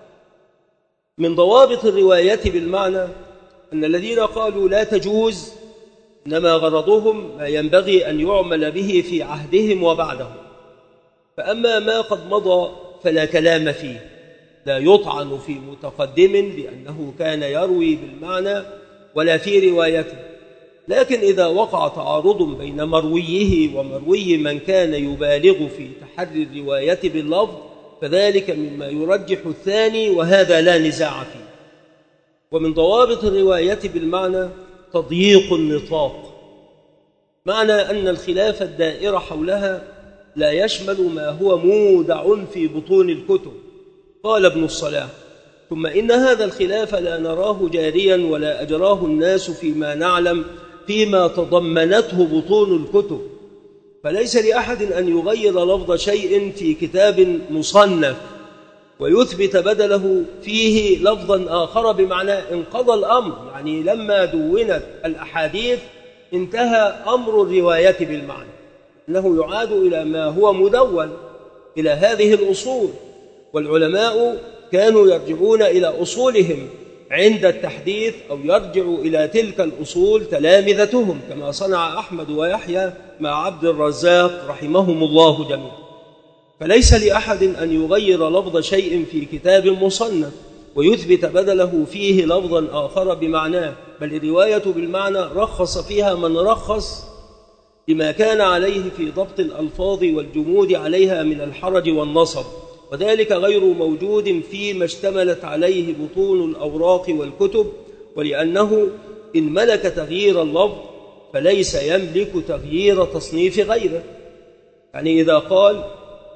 من ضوابط الرواية بالمعنى أن الذين قالوا لا تجوز إنما غرضهم ما ينبغي أن يعمل به في عهدهم وبعدهم، فأما ما قد مضى فلا كلام فيه، لا يطعن في متقدم لأنه كان يروي بالمعنى ولا في روايته. لكن إذا وقع تعارض بين مرويه ومروي من كان يبالغ في تحري الرواية باللفظ فذلك مما يرجح الثاني، وهذا لا نزاع فيه. ومن ضوابط الرواية بالمعنى تضييق النطاق، معنى أن الخلاف الدائر حولها لا يشمل ما هو مودع في بطون الكتب. قال ابن الصلاح: ثم إن هذا الخلاف لا نراه جاريا ولا أجراه الناس فيما نعلم فيما تضمنته بطون الكتب، فليس لأحد أن يغير لفظ شيء في كتاب مصنف ويثبت بدله فيه لفظا آخر بمعنى انقضى الأمر. يعني لما دونت الأحاديث انتهى أمر الرواية بالمعنى، أنه يعاد إلى ما هو مدون، إلى هذه الأصول. والعلماء كانوا يرجعون إلى أصولهم عند التحديث، أو يرجعوا إلى تلك الأصول تلامذتهم، كما صنع أحمد ويحيى مع عبد الرزاق رحمهم الله جميعا. فليس لأحد أن يغير لفظ شيء في كتاب مصنف ويثبت بدله فيه لفظا آخر بمعناه، بل الرواية بالمعنى رخص فيها من رخص لما كان عليه في ضبط الألفاظ والجمود عليها من الحرج والنصب، وذلك غير موجود فيما اشتملت عليه بطون الأوراق والكتب، ولأنه إن ملك تغيير اللفظ فليس يملك تغيير تصنيف غيره. يعني إذا قال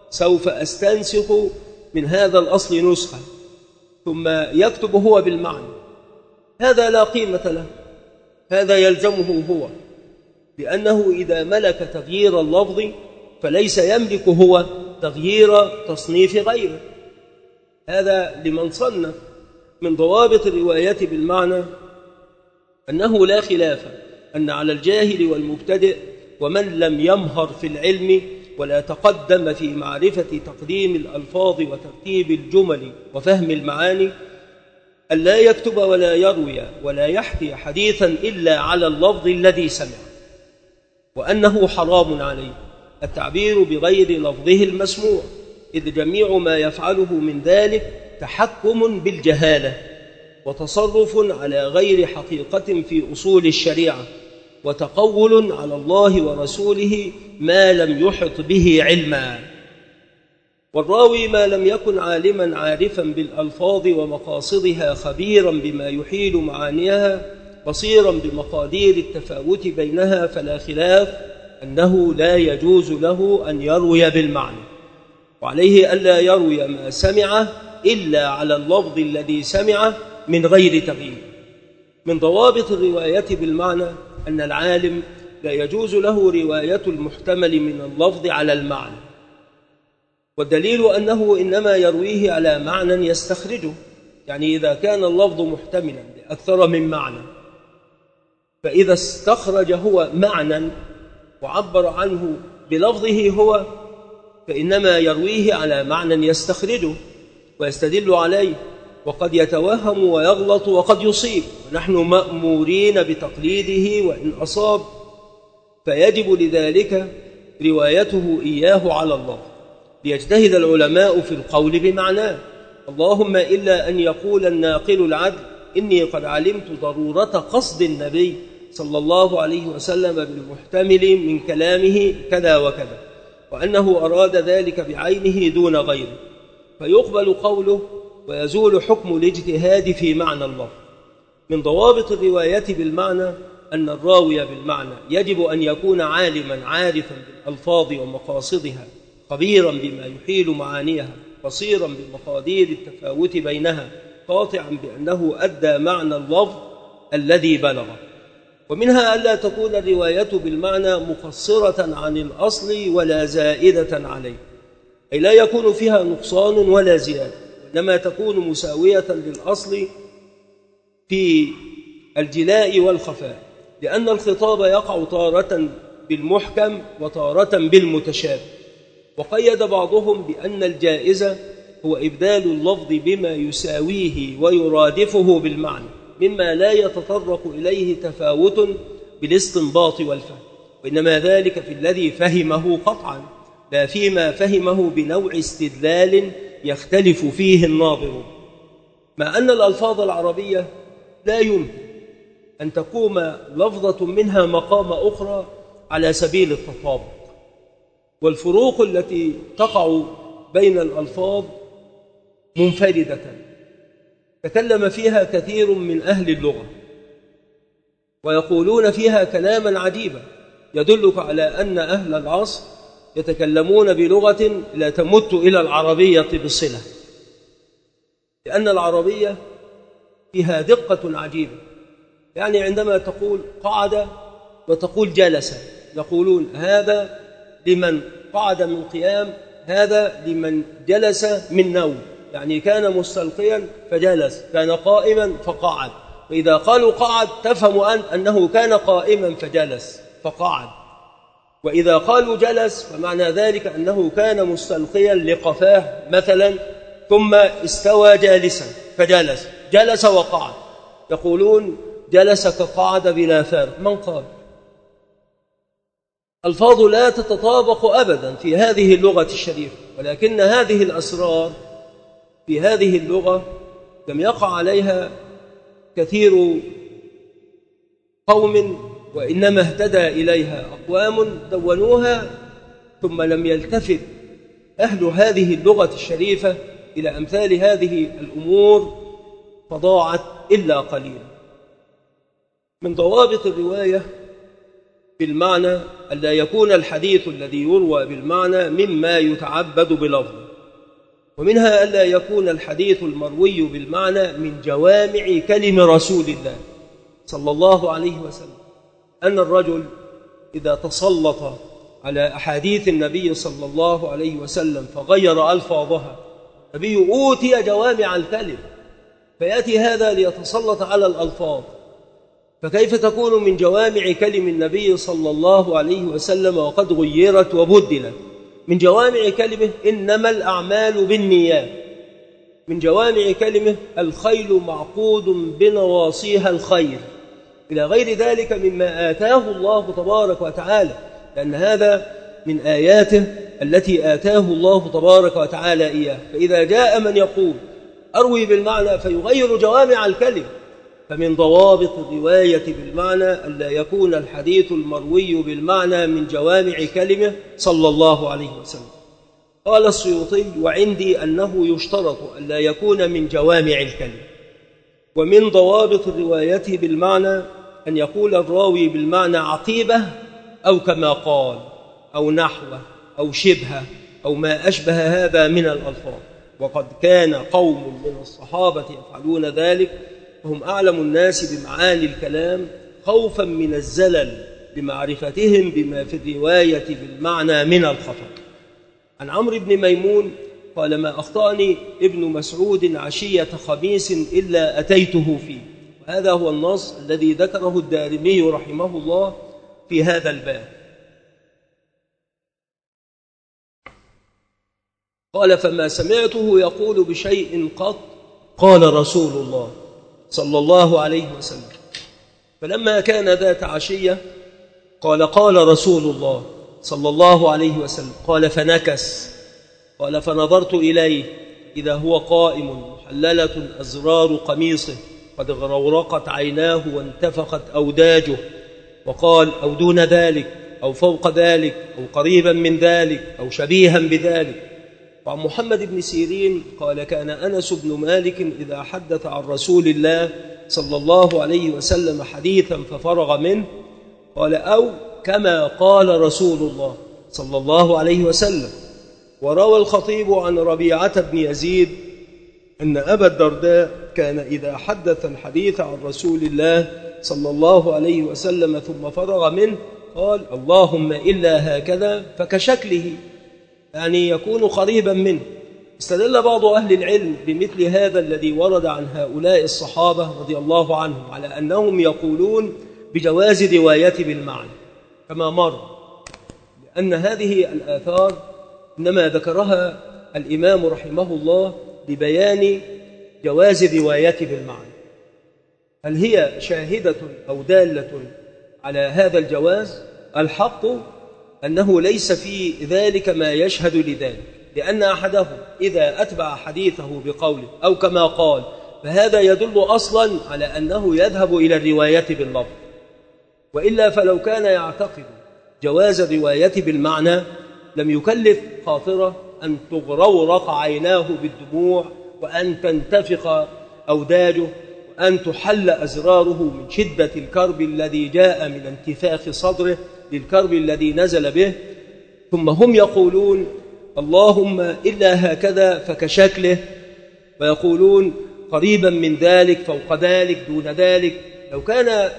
سوف أستنسخ من هذا الأصل نسخة ثم يكتب هو بالمعنى، هذا لا قيمة له، هذا يلزمه هو، لأنه إذا ملك تغيير اللفظ فليس يملك هو تغيير تصنيف غيره. هذا لمن صنف. من ضوابط الرواية بالمعنى أنه لا خلاف أن على الجاهل والمبتدئ ومن لم يمهر في العلم ولا تقدم في معرفة تقديم الألفاظ وترتيب الجمل وفهم المعاني أن لا يكتب ولا يروي ولا يحكي حديثا إلا على اللفظ الذي سمع، وأنه حرام عليه التعبير بغير لفظه المسموع، إذ جميع ما يفعله من ذلك تحكم بالجهالة وتصرف على غير حقيقة في أصول الشريعة وتقول على الله ورسوله ما لم يحط به علما. والراوي ما لم يكن عالما عارفا بالألفاظ ومقاصدها خبيرا بما يحيل معانيها بصيرا بمقادير التفاوت بينها فلا خلاف أنه لا يجوز له أن يروي بالمعنى، وعليه ألا يروي ما سمعه إلا على اللفظ الذي سمعه من غير تغيير. من ضوابط الرواية بالمعنى أن العالم لا يجوز له رواية المحتمل من اللفظ على المعنى، والدليل أنه إنما يرويه على معنى يستخرجه، يعني إذا كان اللفظ محتملا لأكثر من معنى فإذا استخرج هو معنى وعبر عنه بلفظه هو فإنما يرويه على معنى يستخرجه ويستدل عليه، وقد يتوهم ويغلط وقد يصيب، ونحن مأمورين بتقليده وإن أصاب، فيجب لذلك روايته إياه على الله ليجتهد العلماء في القول بمعناه. اللهم إلا أن يقول الناقل العدل إني قد علمت ضرورة قصد النبي صلى الله عليه وسلم بالمحتمل من كلامه كذا وكذا، وأنه أراد ذلك بعينه دون غيره، فيقبل قوله ويزول حكم الاجتهاد في معنى الله. من ضوابط الرواية بالمعنى أن الراوي بالمعنى يجب أن يكون عالما عارفا بالألفاظ ومقاصدها خبيرا بما يحيل معانيها بصيرا بمقادير التفاوت بينها قاطعا بأنه أدى معنى اللفظ الذي بلغه. ومنها ألا تكون الرواية بالمعنى مقصرة عن الأصل ولا زائدة عليه، أي لا يكون فيها نقصان ولا زيادة، إنما تكون مساوية للأصل في الجلاء والخفاء، لأن الخطاب يقع تارة بالمحكم وتارة بالمتشابه. وقيد بعضهم بأن الجائزة هو إبدال اللفظ بما يساويه ويرادفه بالمعنى مما لا يتطرق إليه تفاوت بالاستنباط والفهم، وإنما ذلك في الذي فهمه قطعا لا فيما فهمه بنوع استدلال يختلف فيه الناظر. مع أن الألفاظ العربية لا يمكن أن تقوم لفظة منها مقام أخرى على سبيل التطابق، والفروق التي تقع بين الألفاظ منفردة تكلم فيها كثير من أهل اللغة ويقولون فيها كلاما عجيبا يدلك على أن أهل العصر يتكلمون بلغة لا تمت إلى العربية بصلة، لأن العربية فيها دقة عجيبة. يعني عندما تقول قعد وتقول جلس يقولون هذا لمن قعد من قيام، هذا لمن جلس من نوم، يعني كان مستلقيا فجلس، كان قائما فقعد، وإذا قالوا قعد تفهم أن أنه كان قائما فجلس فقعد، وإذا قالوا جلس فمعنى ذلك أنه كان مستلقيا لقفاه مثلا ثم استوى جالسا فجلس، جلس وقعد. يقولون جلس كقعد بلا فارق. من قال؟ الفاظ لا تتطابق أبدا في هذه اللغة الشريفة، ولكن هذه الأسرار في هذه اللغة لم يقع عليها كثير قوم، وإنما اهتدى إليها أقوام دونوها ثم لم يلتفت أهل هذه اللغة الشريفة إلى أمثال هذه الأمور فضاعت إلا قليلا. من ضوابط الرواية بالمعنى ألا يكون الحديث الذي يروى بالمعنى مما يتعبد بلفظه، ومنها ألا يكون الحديث المروي بالمعنى من جوامع كلم رسول الله صلى الله عليه وسلم، أن الرجل إذا تسلط على أحاديث النبي صلى الله عليه وسلم فغير ألفاظها، النبي أوتي جوامع الكلم، فيأتي هذا ليتسلط على الألفاظ، فكيف تكون من جوامع كلم النبي صلى الله عليه وسلم وقد غيرت وبدلت؟ من جوامع كلمه إنما الأعمال بالنيات، من جوامع كلمه الخيل معقود بنواصيها الخير، إلى غير ذلك مما آتاه الله تبارك وتعالى، لأن هذا من آياته التي آتاه الله تبارك وتعالى إياه. فإذا جاء من يقول أروي بالمعنى فيغير جوامع الكلم، فمن ضوابط الرواية بالمعنى ألا يكون الحديث المروي بالمعنى من جوامع كلمه صلى الله عليه وسلم. قال السيوطي: وعندي أنه يشترط ألا يكون من جوامع الكلم. ومن ضوابط الرواية بالمعنى أن يقول الراوي بالمعنى عقيبة أو كما قال أو نحوه أو شبهه أو ما أشبه هذا من الألفاظ، وقد كان قوم من الصحابة يفعلون ذلك، وهم أعلم الناس بمعاني الكلام خوفا من الزلل لمعرفتهم بما في الرواية بالمعنى من الخطأ. عن عمرو بن ميمون قال: ما أخطأني ابن مسعود عشية خميس إلا أتيته فيه. وهذا هو النص الذي ذكره الدارمي رحمه الله في هذا الباب. قال: فما سمعته يقول بشيء قط قال رسول الله صلى الله عليه وسلم. فلما كان ذات عشية قال: قال رسول الله صلى الله عليه وسلم. قال: فنكس. قال: فنظرت إليه إذا هو قائم محللة أزرار قميصه قد غرورقت عيناه وانتفخت أوداجه، وقال: أو دون ذلك أو فوق ذلك أو قريبا من ذلك أو شبيها بذلك. وعن محمد بن سيرين قال: كان أنس بن مالك إذا حدث عن رسول الله صلى الله عليه وسلم حديثا ففرغ منه قال: أو كما قال رسول الله صلى الله عليه وسلم. وروى الخطيب عن ربيعة بن يزيد أن أبا الدرداء كان إذا حدث الحديث عن رسول الله صلى الله عليه وسلم ثم فرغ منه قال: اللهم إلا هكذا، فكشكله، يعني يكون قريبا منه. استدل بعض أهل العلم بمثل هذا الذي ورد عن هؤلاء الصحابة رضي الله عنهم على أنهم يقولون بجواز رواية بالمعنى كما مر، لأن هذه الآثار إنما ذكرها الإمام رحمه الله لبيان جواز رواية بالمعنى. هل هي شاهدة أو دالة على هذا الجواز؟ الحق أنه ليس في ذلك ما يشهد لذلك، لأن أحدهم إذا أتبع حديثه بقوله أو كما قال فهذا يدل أصلا على أنه يذهب إلى الرواية باللفظ، وإلا فلو كان يعتقد جواز الرواية بالمعنى لم يكلف خاطره أن تغرورق عيناه بالدموع وأن تنتفخ أوداجه وأن تحل أزراره من شدة الكرب الذي جاء من انتفاخ صدره للكرب الذي نزل به، ثم هم يقولون اللهم إلا هكذا فكشكله، ويقولون قريبا من ذلك فوق ذلك دون ذلك. لو كان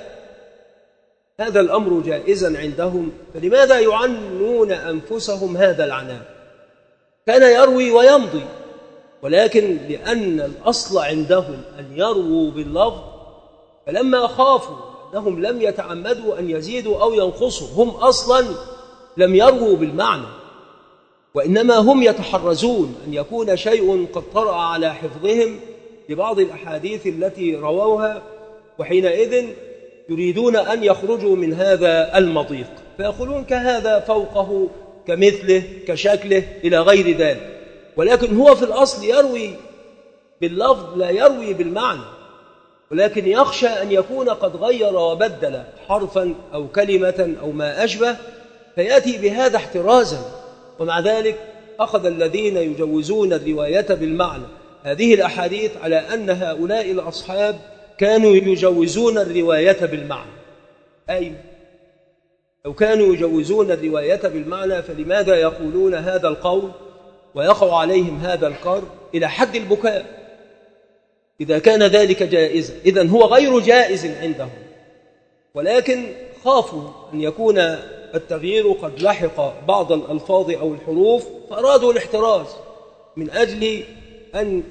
هذا الأمر جائزا عندهم فلماذا يعنون أنفسهم هذا العناء؟ كان يروي ويمضي، ولكن لأن الأصل عندهم أن يرووا باللفظ، فلما خافوا أنهم لم يتعمدوا أن يزيدوا أو ينقصوا، هم أصلا لم يرووا بالمعنى، وإنما هم يتحرزون أن يكون شيء قد طرأ على حفظهم لبعض الأحاديث التي رووها، وحينئذ يريدون أن يخرجوا من هذا المضيق، فيقولون كهذا فوقه كمثله كشكله إلى غير ذلك. ولكن هو في الأصل يروي باللفظ لا يروي بالمعنى، ولكن يخشى أن يكون قد غير وبدل حرفا أو كلمة أو ما أشبه، فيأتي بهذا احترازا. ومع ذلك أخذ الذين يجوزون الرواية بالمعنى هذه الأحاديث على أن هؤلاء الأصحاب كانوا يجوزون الرواية بالمعنى. أي لو كانوا يجوزون الرواية بالمعنى فلماذا يقولون هذا القول ويقع عليهم هذا الكر إلى حد البكاء إذا كان ذلك جائزا؟ إذن هو غير جائز عندهم، ولكن خافوا أن يكون التغيير قد لحق بعض الألفاظ أو الحروف فأرادوا الاحتراز من أجل أن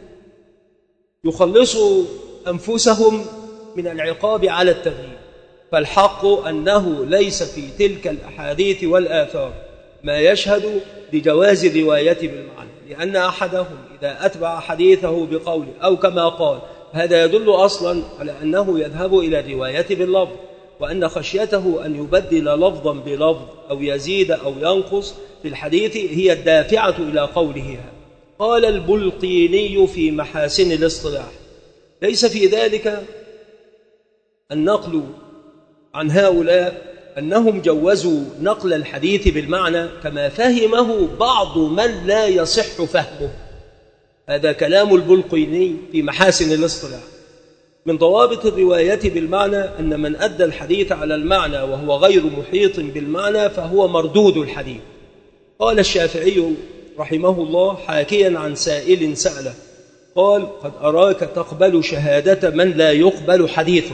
يخلصوا أنفسهم من العقاب على التغيير. فالحق أنه ليس في تلك الأحاديث والآثار ما يشهد لجواز الرواية بالمعنى، لأن أحدهم إذا أتبع حديثه بقوله أو كما قال هذا يدل أصلا على أنه يذهب إلى الرواية باللفظ، وأن خشيته أن يبدل لفظا بلفظ أو يزيد أو ينقص في الحديث هي الدافعة إلى قوله هذا. قال البلقيني في محاسن الاصطلاح: ليس في ذلك النقل عن هؤلاء أنهم جوزوا نقل الحديث بالمعنى كما فهمه بعض من لا يصح فهمه. هذا كلام البلقيني في محاسن الاصطلاح. من ضوابط الرواية بالمعنى أن من أدى الحديث على المعنى وهو غير محيط بالمعنى فهو مردود الحديث. قال الشافعي رحمه الله حاكيا عن سائل سأله قال: قد أراك تقبل شهادة من لا يقبل حديثه.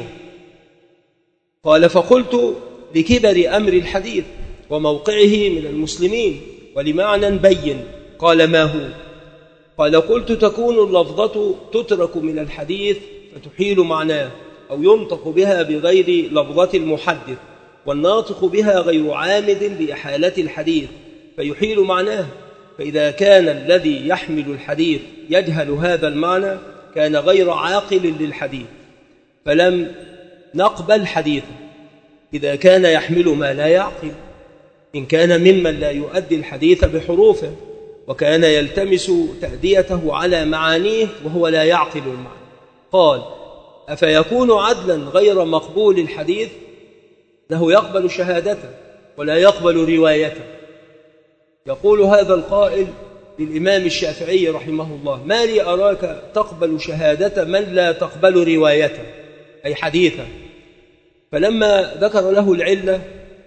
قال: فقلت: لكبر أمر الحديث وموقعه من المسلمين ولمعنى بين. قال: ما هو؟ قال: قلت: تكون اللفظة تترك من الحديث فتحيل معناه، أو ينطق بها بغير لفظة المحدث، والناطق بها غير عامد لإحالة الحديث فيحيل معناه. فإذا كان الذي يحمل الحديث يجهل هذا المعنى كان غير عاقل للحديث فلم نقبل حديثه. إذا كان يحمل ما لا يعقل، إن كان ممن لا يؤدي الحديث بحروفه وكان يلتمس تأديته على معانيه وهو لا يعقل المعنى. قال: أفيكون عدلا غير مقبول الحديث؟ له يقبل شهادته ولا يقبل روايته. يقول هذا القائل للإمام الشافعي رحمه الله: ما لي أراك تقبل شهادة من لا تقبل روايته أي حديثه. فلما ذكر له العلة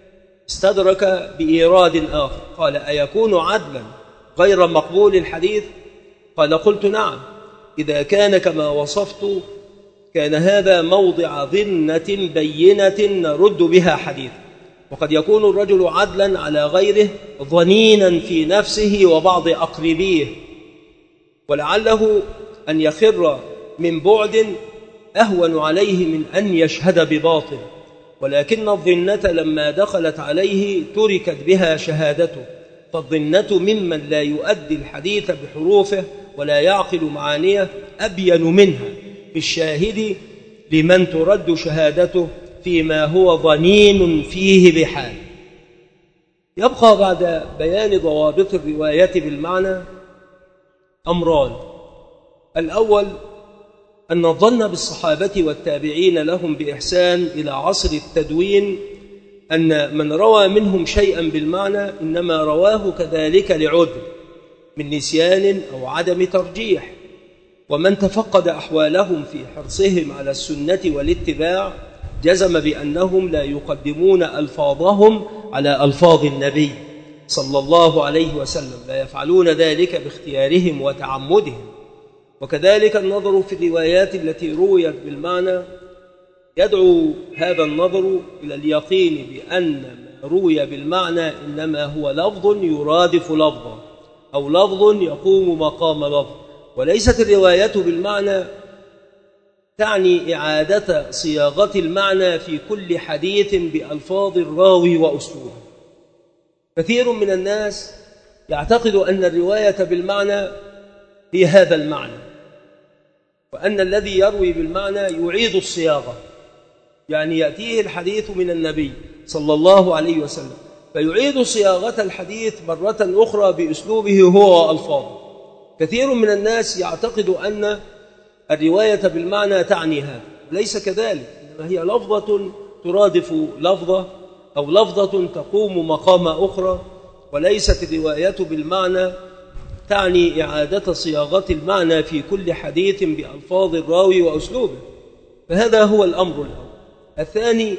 استدرك بإيراد آخر. قال: أيكون عدلا غير مقبول الحديث؟ قال: قلت: نعم، إذا كان كما وصفت كان هذا موضع ظنة بينة نرد بها حديث. وقد يكون الرجل عدلا على غيره ظنينا في نفسه وبعض أقربيه، ولعله أن يخر من بعد أهون عليه من أن يشهد بباطل، ولكن الظنة لما دخلت عليه تركت بها شهادته. فالظنة ممن لا يؤدي الحديث بحروفه ولا يعقل معانيه أبين منها في الشاهد لمن ترد شهادته فيما هو ظنين فيه بحال. يبقى بعد بيان ضوابط الرواية بالمعنى أمران: الأول أن الظن بالصحابة والتابعين لهم بإحسان إلى عصر التدوين أن من روى منهم شيئا بالمعنى إنما رواه كذلك لعذر من نسيان أو عدم ترجيح، ومن تفقد أحوالهم في حرصهم على السنة والاتباع جزم بأنهم لا يقدمون ألفاظهم على ألفاظ النبي صلى الله عليه وسلم، لا يفعلون ذلك باختيارهم وتعمدهم. وكذلك النظر في الروايات التي رويت بالمعنى يدعو هذا النظر إلى اليقين بأن ما روي بالمعنى إنما هو لفظ يرادف لفظا أو لفظ يقوم مقام لفظ، وليست الرواية بالمعنى تعني إعادة صياغة المعنى في كل حديث بألفاظ الراوي وأسلوبه. كثير من الناس يعتقد أن الرواية بالمعنى هي هذا المعنى، وأن الذي يروي بالمعنى يعيد الصياغة، يعني يأتيه الحديث من النبي صلى الله عليه وسلم فيعيد صياغة الحديث مرة أخرى بأسلوبه هو وألفاظه. كثير من الناس يعتقد أن الرواية بالمعنى تعني هذا، ليس كذلك، إنما هي لفظة ترادف لفظة أو لفظة تقوم مقام أخرى، وليست الرواية بالمعنى تعني إعادة صياغة المعنى في كل حديث بألفاظ الراوي وأسلوبه. فهذا هو الأمر الأول. الثاني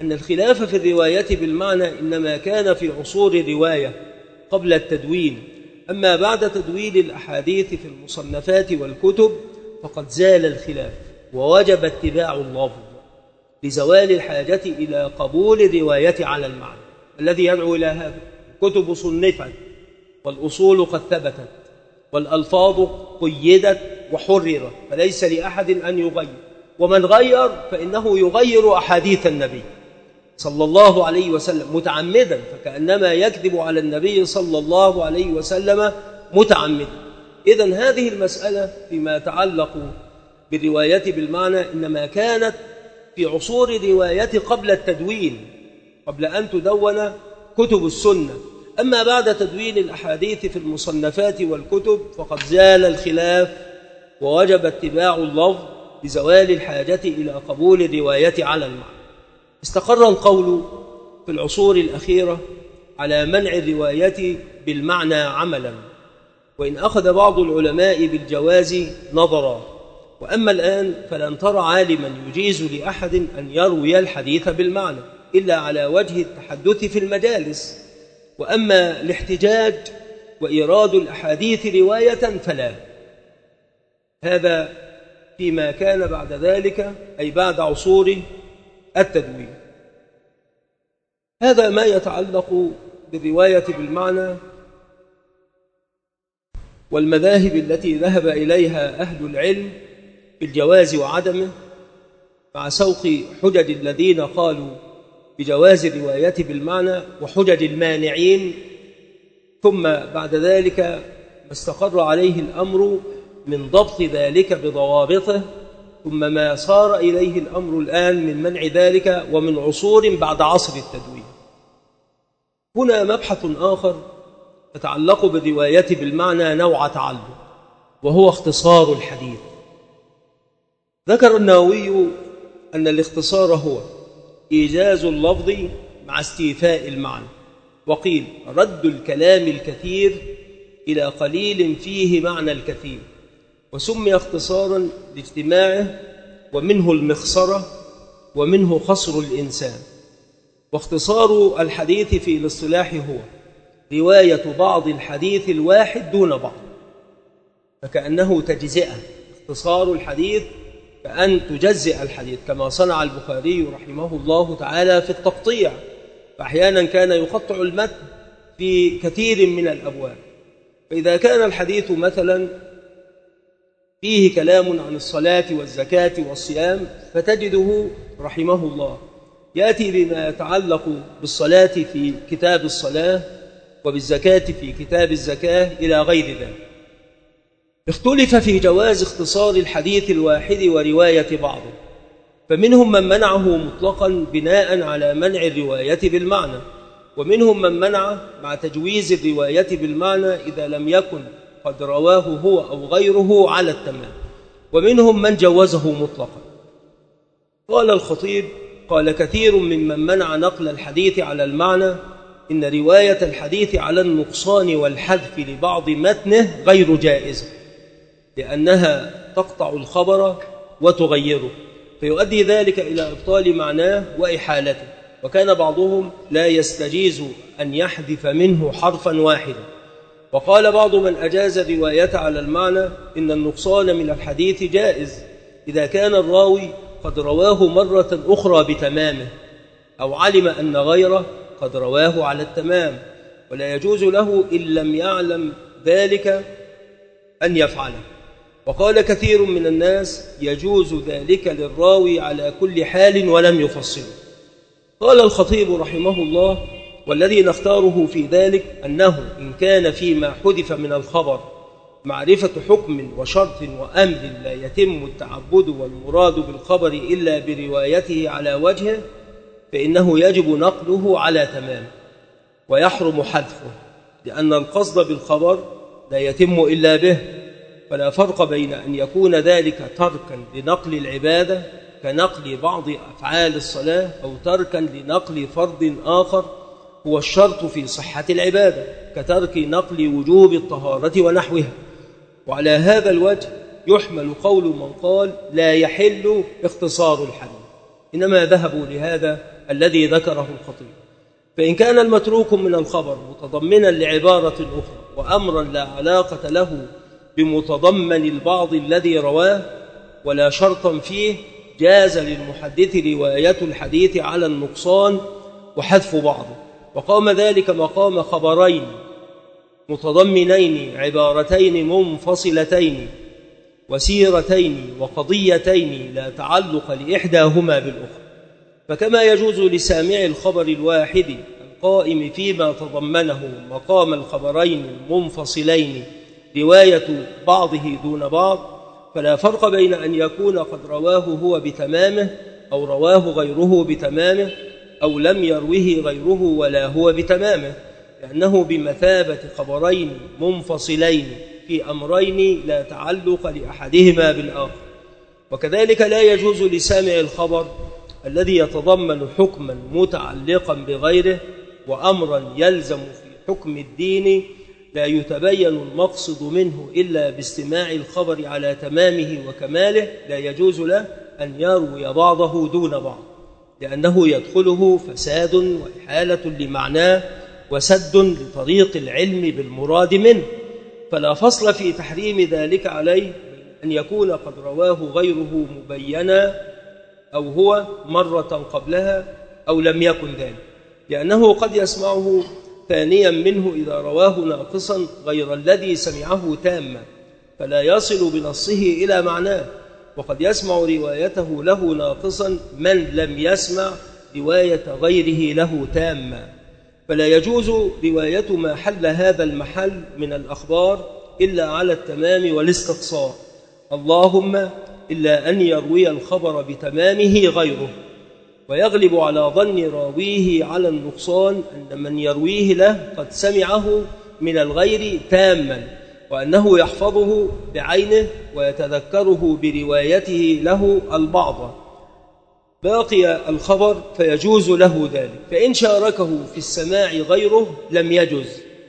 أن الخلاف في الرواية بالمعنى إنما كان في عصور الرواية قبل التدوين، أما بعد تدوين الأحاديث في المصنفات والكتب فقد زال الخلاف ووجب اتباع اللفظ لزوال الحاجة إلى قبول الرواية على المعنى الذي يدعو إلى هذا. الكتب صنفت والأصول قد ثبتت والألفاظ قيدت وحررت، فليس لأحد أن يغير، ومن غير فإنه يغير أحاديث النبي صلى الله عليه وسلم متعمدا، فكأنما يكذب على النبي صلى الله عليه وسلم متعمدا. إذن هذه المسألة فيما يتعلق بالرواية بالمعنى إنما كانت في عصور الرواية قبل التدوين، قبل أن تدون كتب السنة. أما بعد تدوين الأحاديث في المصنفات والكتب فقد زال الخلاف ووجب اتباع اللفظ بزوال الحاجة إلى قبول الرواية على المعنى. استقر القول في العصور الأخيرة على منع الرواية بالمعنى عملا، وإن أخذ بعض العلماء بالجواز نظرا، وأما الآن فلن ترى عالما يجيز لأحد أن يروي الحديث بالمعنى إلا على وجه التحدث في المجالس، وأما الاحتجاج وإيراد الأحاديث رواية فلا. هذا فيما كان بعد ذلك، أي بعد عصور التدوين. هذا ما يتعلق بالرواية بالمعنى والمذاهب التي ذهب إليها أهل العلم بالجواز وعدمه، مع سوق حجج الذين قالوا بجواز الرواية بالمعنى وحجج المانعين، ثم بعد ذلك ما استقر عليه الأمر من ضبط ذلك بضوابطه، ثم ما صار إليه الأمر الآن من منع ذلك ومن عصور بعد عصر التدوين. هنا مبحث آخر يتعلق بالرواية بالمعنى نوع تعلق، وهو اختصار الحديث. ذكر النووي أن الاختصار هو إيجاز اللفظ مع استيفاء المعنى، وقيل رد الكلام الكثير إلى قليل فيه معنى الكثير، وسمي اختصارا لاجتماعه، ومنه المخصرة ومنه خصر الإنسان. واختصار الحديث في الاصطلاح هو رواية بعض الحديث الواحد دون بعض، فكأنه تجزئة. اختصار الحديث كأن تجزئ الحديث، كما صنع البخاري رحمه الله تعالى في التقطيع، فأحيانا كان يقطع المتن في كثير من الأبواب. فإذا كان الحديث مثلا فيه كلام عن الصلاة والزكاة والصيام، فتجده رحمه الله يأتي بما يتعلق بالصلاة في كتاب الصلاة وبالزكاة في كتاب الزكاة إلى غير ذلك. اختلف في جواز اختصار الحديث الواحد ورواية بعضه، فمنهم من منعه مطلقا بناء على منع الرواية بالمعنى، ومنهم من منع مع تجويز الرواية بالمعنى إذا لم يكن قد رواه هو أو غيره على التمام، ومنهم من جوزه مطلقا. قال الخطيب: قال كثير ممن منع نقل الحديث على المعنى إن رواية الحديث على النقصان والحذف لبعض متنه غير جائزة، لأنها تقطع الخبر وتغيره، فيؤدي ذلك إلى إبطال معناه وإحالته. وكان بعضهم لا يستجيز أن يحذف منه حرفا واحدا. وقال بعض من أجاز الرواية على المعنى إن النقصان من الحديث جائز إذا كان الراوي قد رواه مرة أخرى بتمامه، أو علم أن غيره قد رواه على التمام، ولا يجوز له إن لم يعلم ذلك أن يفعله. وقال كثير من الناس يجوز ذلك للراوي على كل حال ولم يفصله. قال الخطيب رحمه الله: والذي نختاره في ذلك أنه إن كان فيما حذف من الخبر معرفة حكم وشرط وأمر لا يتم التعبد والمراد بالخبر إلا بروايته على وجهه، فإنه يجب نقله على تمام ويحرم حذفه، لأن القصد بالخبر لا يتم إلا به. فلا فرق بين أن يكون ذلك تركا لنقل العبادة كنقل بعض أفعال الصلاة، أو تركا لنقل فرض آخر هو الشرط في صحة العبادة كترك نقل وجوب الطهارة ونحوها. وعلى هذا الوجه يحمل قول من قال لا يحل اختصار الحديث، إنما ذهبوا لهذا الذي ذكره الخطيب. فإن كان المتروك من الخبر متضمنا لعبارة أخرى وأمرا لا علاقة له بمتضمن البعض الذي رواه ولا شرطا فيه، جاز للمحدث رواية الحديث على النقصان وحذف بعضه، وقام ذلك مقام خبرين متضمنين عبارتين منفصلتين وسيرتين وقضيتين لا تعلق لإحداهما بالأخرى. فكما يجوز لسامع الخبر الواحد القائم فيما تضمنه مقام الخبرين المنفصلين رواية بعضه دون بعض، فلا فرق بين أن يكون قد رواه هو بتمامه أو رواه غيره بتمامه أو لم يروه غيره ولا هو بتمامه، لأنه بمثابة خبرين منفصلين في أمرين لا تعلق لأحدهما بالآخر. وكذلك لا يجوز لسامع الخبر الذي يتضمن حكما متعلقا بغيره وأمرا يلزم في حكم الدين لا يتبين المقصد منه إلا باستماع الخبر على تمامه وكماله، لا يجوز له أن يروي بعضه دون بعض، لأنه يدخله فساد وإحالة لمعناه وسد لطريق العلم بالمراد منه. فلا فصل في تحريم ذلك عليه أن يكون قد رواه غيره مبينا أو هو مرة قبلها أو لم يكن ذلك، لأنه قد يسمعه ثانيا منه إذا رواه ناقصا غير الذي سمعه تاما فلا يصل بنصه إلى معناه، وقد يسمع روايته له ناقصا من لم يسمع رواية غيره له تاما، فلا يجوز رواية ما حل هذا المحل من الأخبار إلا على التمام والاستقصاء، اللهم إلا أن يروي الخبر بتمامه غيره. ويغلب على ظن راويه على النقصان أن من يرويه له قد سمعه من الغير تاما، وأنه يحفظه بعينه ويتذكره بروايته له البعض باقي الخبر فيجوز له ذلك، فإن شاركه في السماع غيره لم يجوز.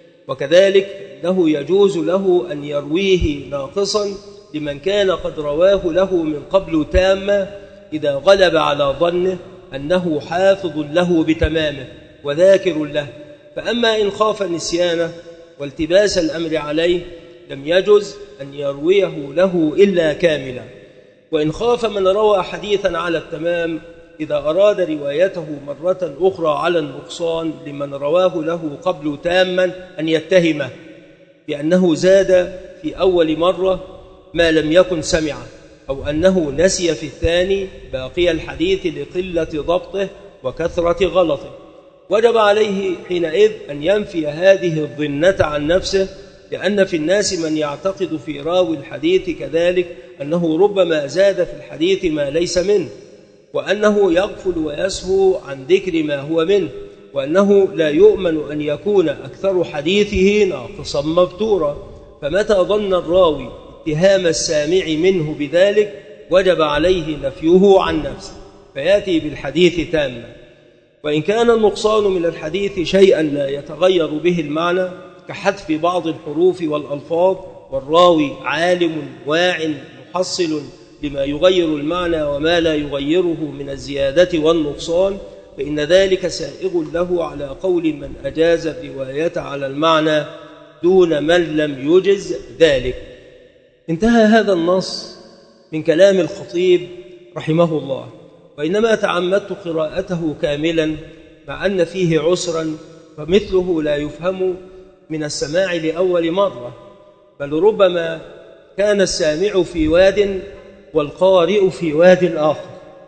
وكذلك أنه يجوز له أن يرويه ناقصا لمن كان قد رواه له من قبل تاما إذا غلب على ظنه أنه حافظ له بتمامه وذاكر له. فأما إن خاف نسيانه والتباس الأمر عليه لم يجوز أن يرويه له إلا كاملا. وإن خاف من روى حديثا على التمام إذا أراد روايته مرة أخرى على النقصان لمن رواه له قبل تاما أن يتهمه بأنه زاد في أول مرة ما لم يكن سمعه، أو أنه نسي في الثاني باقي الحديث لقلة ضبطه وكثرة غلطه، وجب عليه حينئذ أن ينفي هذه الظنة عن نفسه، لأن في الناس من يعتقد في راوي الحديث كذلك أنه ربما زاد في الحديث ما ليس منه، وأنه يغفل ويسهو عن ذكر ما هو منه، وأنه لا يؤمن أن يكون أكثر حديثه ناقصا مبتورا. فمتى ظن الراوي اتهام السامع منه بذلك وجب عليه نفيه عن نفسه فيأتي بالحديث تاما. وإن كان النقصان من الحديث شيئا لا يتغير به المعنى كحذف بعض الحروف والألفاظ والراوي عالم واع محصل لما يغير المعنى وما لا يغيره من الزيادة والنقصان، فإن ذلك سائغ له على قول من أجاز الرواية على المعنى دون من لم يجز ذلك. انتهى هذا النص من كلام الخطيب رحمه الله، وإنما تعمدت قراءته كاملا مع أن فيه عسرا فمثله لا يفهم من السماع لأول مرة، بل ربما كان السامع في واد والقارئ في واد آخر.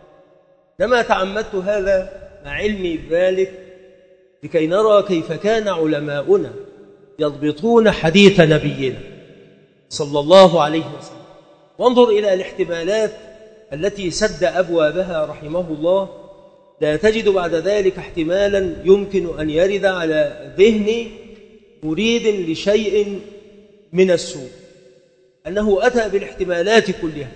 لما تعمدت هذا مع علمي بذلك لكي نرى كيف كان علماؤنا يضبطون حديث نبينا صلى الله عليه وسلم. وانظر إلى الاحتمالات التي سد أبوابها رحمه الله، لا تجد بعد ذلك احتمالا يمكن أن يرد على ذهن مريد لشيء من السوء أنه أتى بالاحتمالات كلها،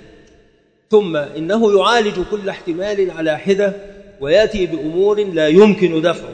ثم إنه يعالج كل احتمال على حدة ويأتي بأمور لا يمكن دفعه.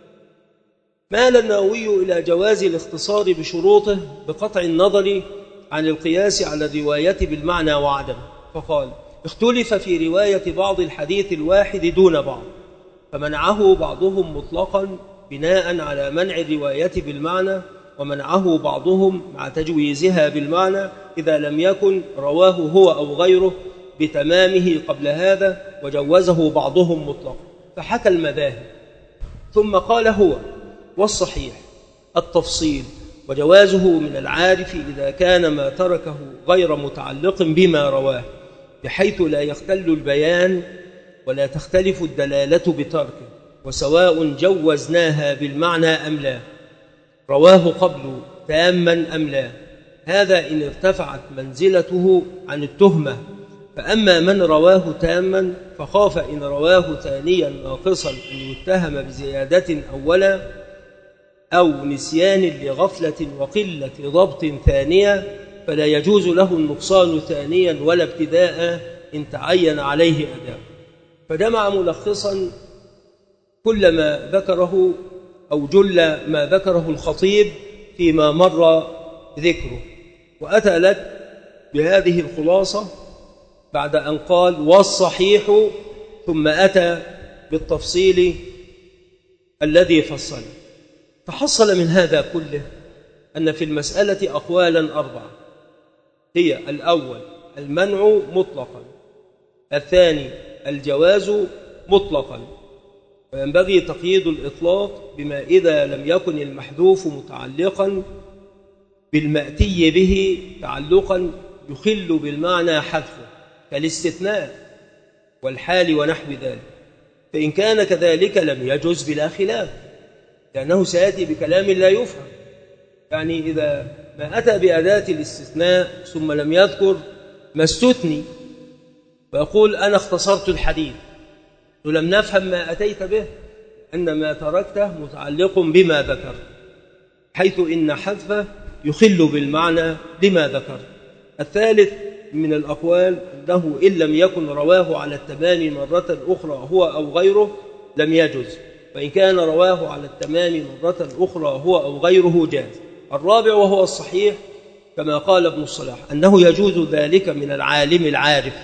مال النووي إلى جواز الاختصار بشروطه بقطع النظر عن القياس على الرواية بالمعنى وعدمه، فقال: اختلف في رواية بعض الحديث الواحد دون بعض، فمنعه بعضهم مطلقا بناء على منع الرواية بالمعنى، ومنعه بعضهم مع تجويزها بالمعنى إذا لم يكن رواه هو أو غيره بتمامه قبل هذا، وجوزه بعضهم مطلقا. فحكى المذاهب ثم قال هو والصحيح التفصيل وجوازه من العارف إذا كان ما تركه غير متعلق بما رواه، بحيث لا يختل البيان ولا تختلف الدلالة بتركه، وسواء جوزناها بالمعنى أم لا، رواه قبل تاما أم لا، هذا إن ارتفعت منزلته عن التهمة. فأما من رواه تاما فخاف إن رواه ثانيا ناقصا أن يتهم بزيادة أولا أو نسيان لغفلة وقلة ضبط ثانية، فلا يجوز له النقصان ثانيا ولا ابتداء إن تعين عليه أداء. فجمع ملخصا كل ما ذكره أو جل ما ذكره الخطيب فيما مر ذكره، وأتى لك بهذه الخلاصة بعد أن قال والصحيح، ثم أتى بالتفصيل الذي فصل. فحصل من هذا كله أن في المسألة أقوالا أربعة، هي الأول المنع مطلقا، الثاني الجواز مطلقا، وينبغي تقييد الإطلاق بما إذا لم يكن المحذوف متعلقا بالمأتي به تعلقا يخل بالمعنى حذفه كالاستثناء والحال ونحو ذلك، فإن كان كذلك لم يجوز بلا خلاف، لأنه سيأتي بكلام لا يفهم. يعني إذا ما أتى بأداة الاستثناء ثم لم يذكر ما استثني ويقول أنا اختصرت الحديث، ولم نفهم ما أتيت به، أن ما تركته متعلق بما ذكر، حيث إن حذفه يخل بالمعنى لما ذكر. الثالث من الأقوال أنه إن لم يكن رواه على التمام مرة أخرى هو أو غيره لم يجوز، وإن كان رواه على التمام مرة أخرى هو أو غيره جاز. الرابع وهو الصحيح كما قال ابن الصلاح أنه يجوز ذلك من العالم العارف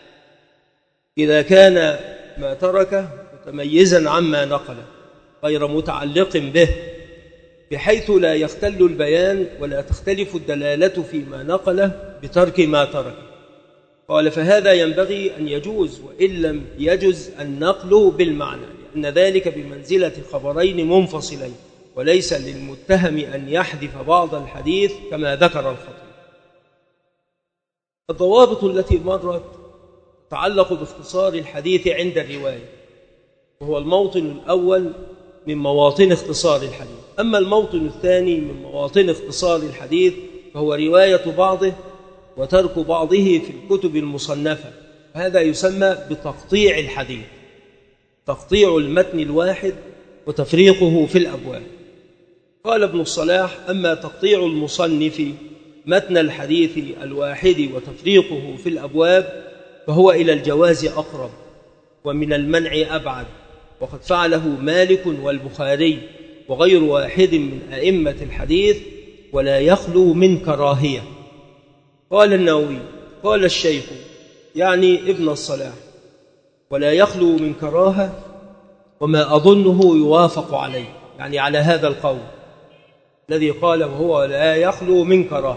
إذا كان ما تركه متميزا عما نقله غير متعلق به، بحيث لا يختل البيان ولا تختلف الدلالة فيما نقله بترك ما ترك. قال فهذا ينبغي أن يجوز وإن لم يجز النقل بالمعنى، لأن ذلك بمنزلة خبرين منفصلين، وليس للمتهم أن يحذف بعض الحديث كما ذكر الخطيب. الضوابط التي مرت تتعلق باختصار الحديث عند الرواية، وهو الموطن الأول من مواطن اختصار الحديث. أما الموطن الثاني من مواطن اختصار الحديث فهو رواية بعضه وترك بعضه في الكتب المصنفة، هذا يسمى بتقطيع الحديث، تقطيع المتن الواحد وتفريقه في الأبواب. قال ابن الصلاح أما تقطيع المصنف متن الحديث الواحد وتفريقه في الأبواب فهو إلى الجواز أقرب ومن المنع أبعد، وقد فعله مالك والبخاري وغير واحد من أئمة الحديث، ولا يخلو من كراهية. قال النووي قال الشيخ يعني ابن الصلاح ولا يخلو من كراهة، وما أظنه يوافق عليه، يعني على هذا القول الذي قال وهو لا يخلو من كراهة،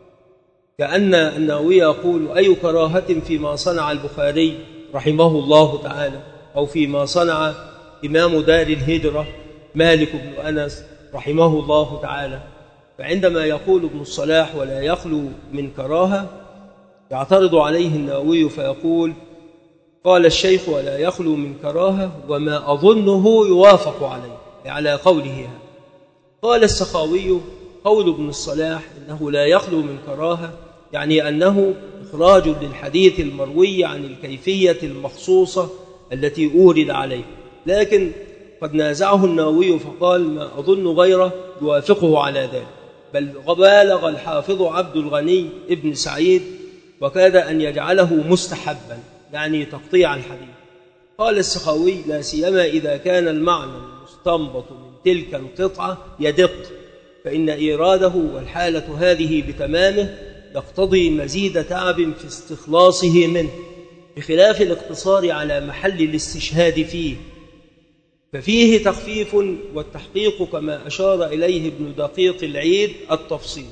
كأن النووي يقول أي كراهة فيما صنع البخاري رحمه الله تعالى، أو فيما صنع إمام دار الهجرة مالك بن أنس رحمه الله تعالى. فعندما يقول ابن الصلاح ولا يخلو من كراهة يعترض عليه النووي فيقول قال الشيخ ولا يخلو من كراهة وما أظنه يوافق عليه، على قوله هذا. قال السخاوي قول ابن الصلاح إنه لا يخلو من كراهة يعني أنه إخراج للحديث المروي عن الكيفية المخصوصة التي أورد عليه، لكن قد نازعه النووي فقال ما أظن غيره يوافقه على ذلك، بل بالغ الحافظ عبد الغني ابن سعيد وكاد أن يجعله مستحبا، يعني تقطيع الحديث. قال السخاوي لا سيما إذا كان المعنى المستنبط من تلك القطعة يدق، فإن إيراده والحالة هذه بتمامه يقتضي مزيد تعب في استخلاصه منه، بخلاف الاقتصار على محل الاستشهاد فيه، ففيه تخفيف والتحقيق كما أشار إليه ابن دقيق العيد التفصيل،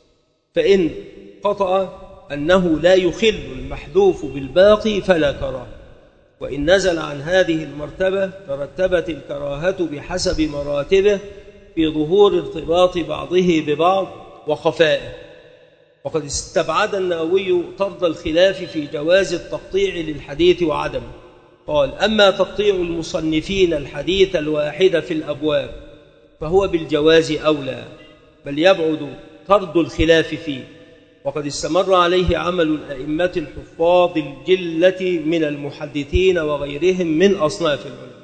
فإن قطع أنه لا يخل المحذوف بالباقي فلا كراهة، وإن نزل عن هذه المرتبة ترتبت الكراهة بحسب مراتبه في ظهور ارتباط بعضه ببعض وخفائه. وقد استبعد النووي طرد الخلاف في جواز التقطيع للحديث وعدمه، قال: أما تقطيع المصنفين الحديث الواحد في الأبواب فهو بالجواز أولى، بل يبعد طرد الخلاف فيه، وقد استمر عليه عمل الأئمة الحفاظ الجلة من المحدثين وغيرهم من أصناف العلماء.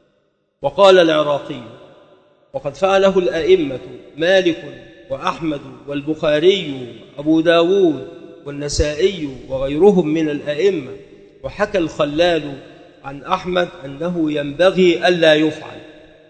وقال العراقي: وقد فعله الأئمة مالك وأحمد والبخاري وأبو داود والنسائي وغيرهم من الأئمة. وحكى الخلال عن أحمد أنه ينبغي ألا يفعل.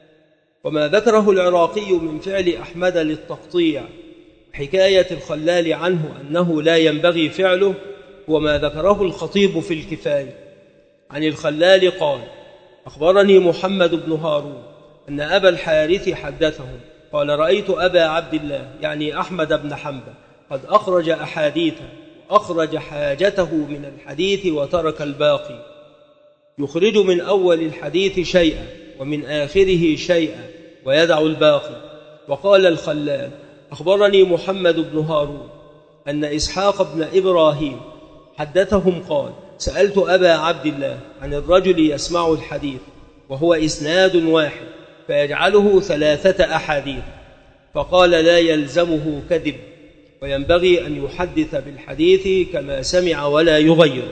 وما ذكره العراقي من فعل أحمد للتقطيع حكاية الخلال عنه أنه لا ينبغي فعله، وما ذكره الخطيب في الكفاية عن الخلال قال: أخبرني محمد بن هارون أن أبا الحارث حدثهم قال: رأيت أبا عبد الله يعني أحمد بن حنبل قد أخرج أحاديثه وأخرج حاجته من الحديث وترك الباقي، يخرج من أول الحديث شيئا ومن آخره شيئا ويدع الباقي. وقال الخلال: أخبرني محمد بن هارون أن إسحاق بن إبراهيم حدثهم قال: سألت أبا عبد الله عن الرجل يسمع الحديث وهو إسناد واحد فيجعله ثلاثة أحاديث، فقال: لا يلزمه كذب، وينبغي أن يحدث بالحديث كما سمع ولا يغيره.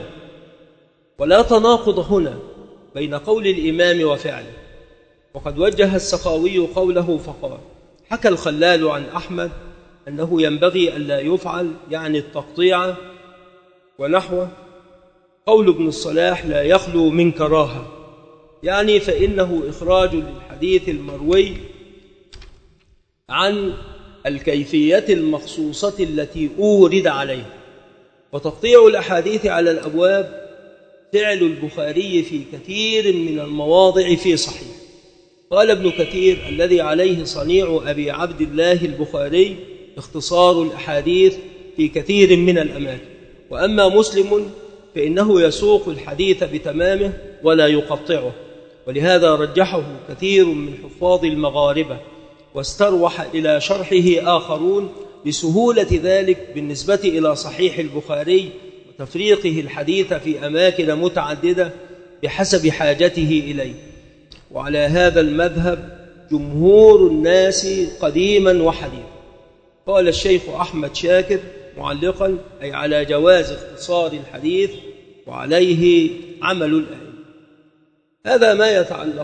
ولا تناقض هنا بين قول الإمام وفعله. وقد وجه السخاوي قوله فقال: حكى الخلال عن أحمد أنه ينبغي ألا يفعل يعني التقطيع ونحوه. قول ابن الصلاح لا يخلو من كراهة، يعني فإنه إخراج للحديث المروي عن الكيفية المخصوصة التي أورد عليه. وتقطيع الأحاديث على الأبواب فعل البخاري في كثير من المواضع في صحيح. قال ابن كثير: الذي عليه صنيع أبي عبد الله البخاري اختصار الأحاديث في كثير من الأماكن، وأما مسلم فإنه يسوق الحديث بتمامه ولا يقطعه، ولهذا رجحه كثير من حفاظ المغاربة واستروح إلى شرحه آخرون لسهولة ذلك بالنسبة إلى صحيح البخاري وتفريقه الحديث في أماكن متعددة بحسب حاجته إليه. وعلى هذا المذهب جمهور الناس قديما وحديثا. قال الشيخ أحمد شاكر معلقا: أي على جواز اختصار الحديث وعليه عمل الأئمة. هذا ما يتعلق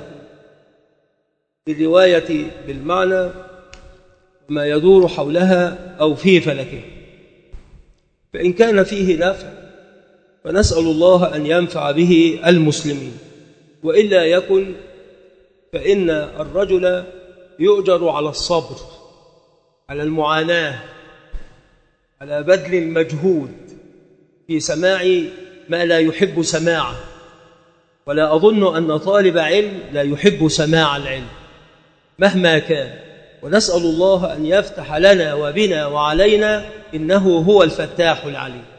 بالرواية بالمعنى وما يدور حولها أو في فلكه. فإن كان فيه نفع فنسأل الله أن ينفع به المسلمين، وإلا يكن فإن الرجل يؤجر على الصبر، على المعاناة، على بذل المجهود في سماع ما لا يحب سماعه. ولا أظن أن طالب علم لا يحب سماع العلم مهما كان، ونسأل الله أن يفتح لنا وبنا وعلينا، إنه هو الفتاح العليم.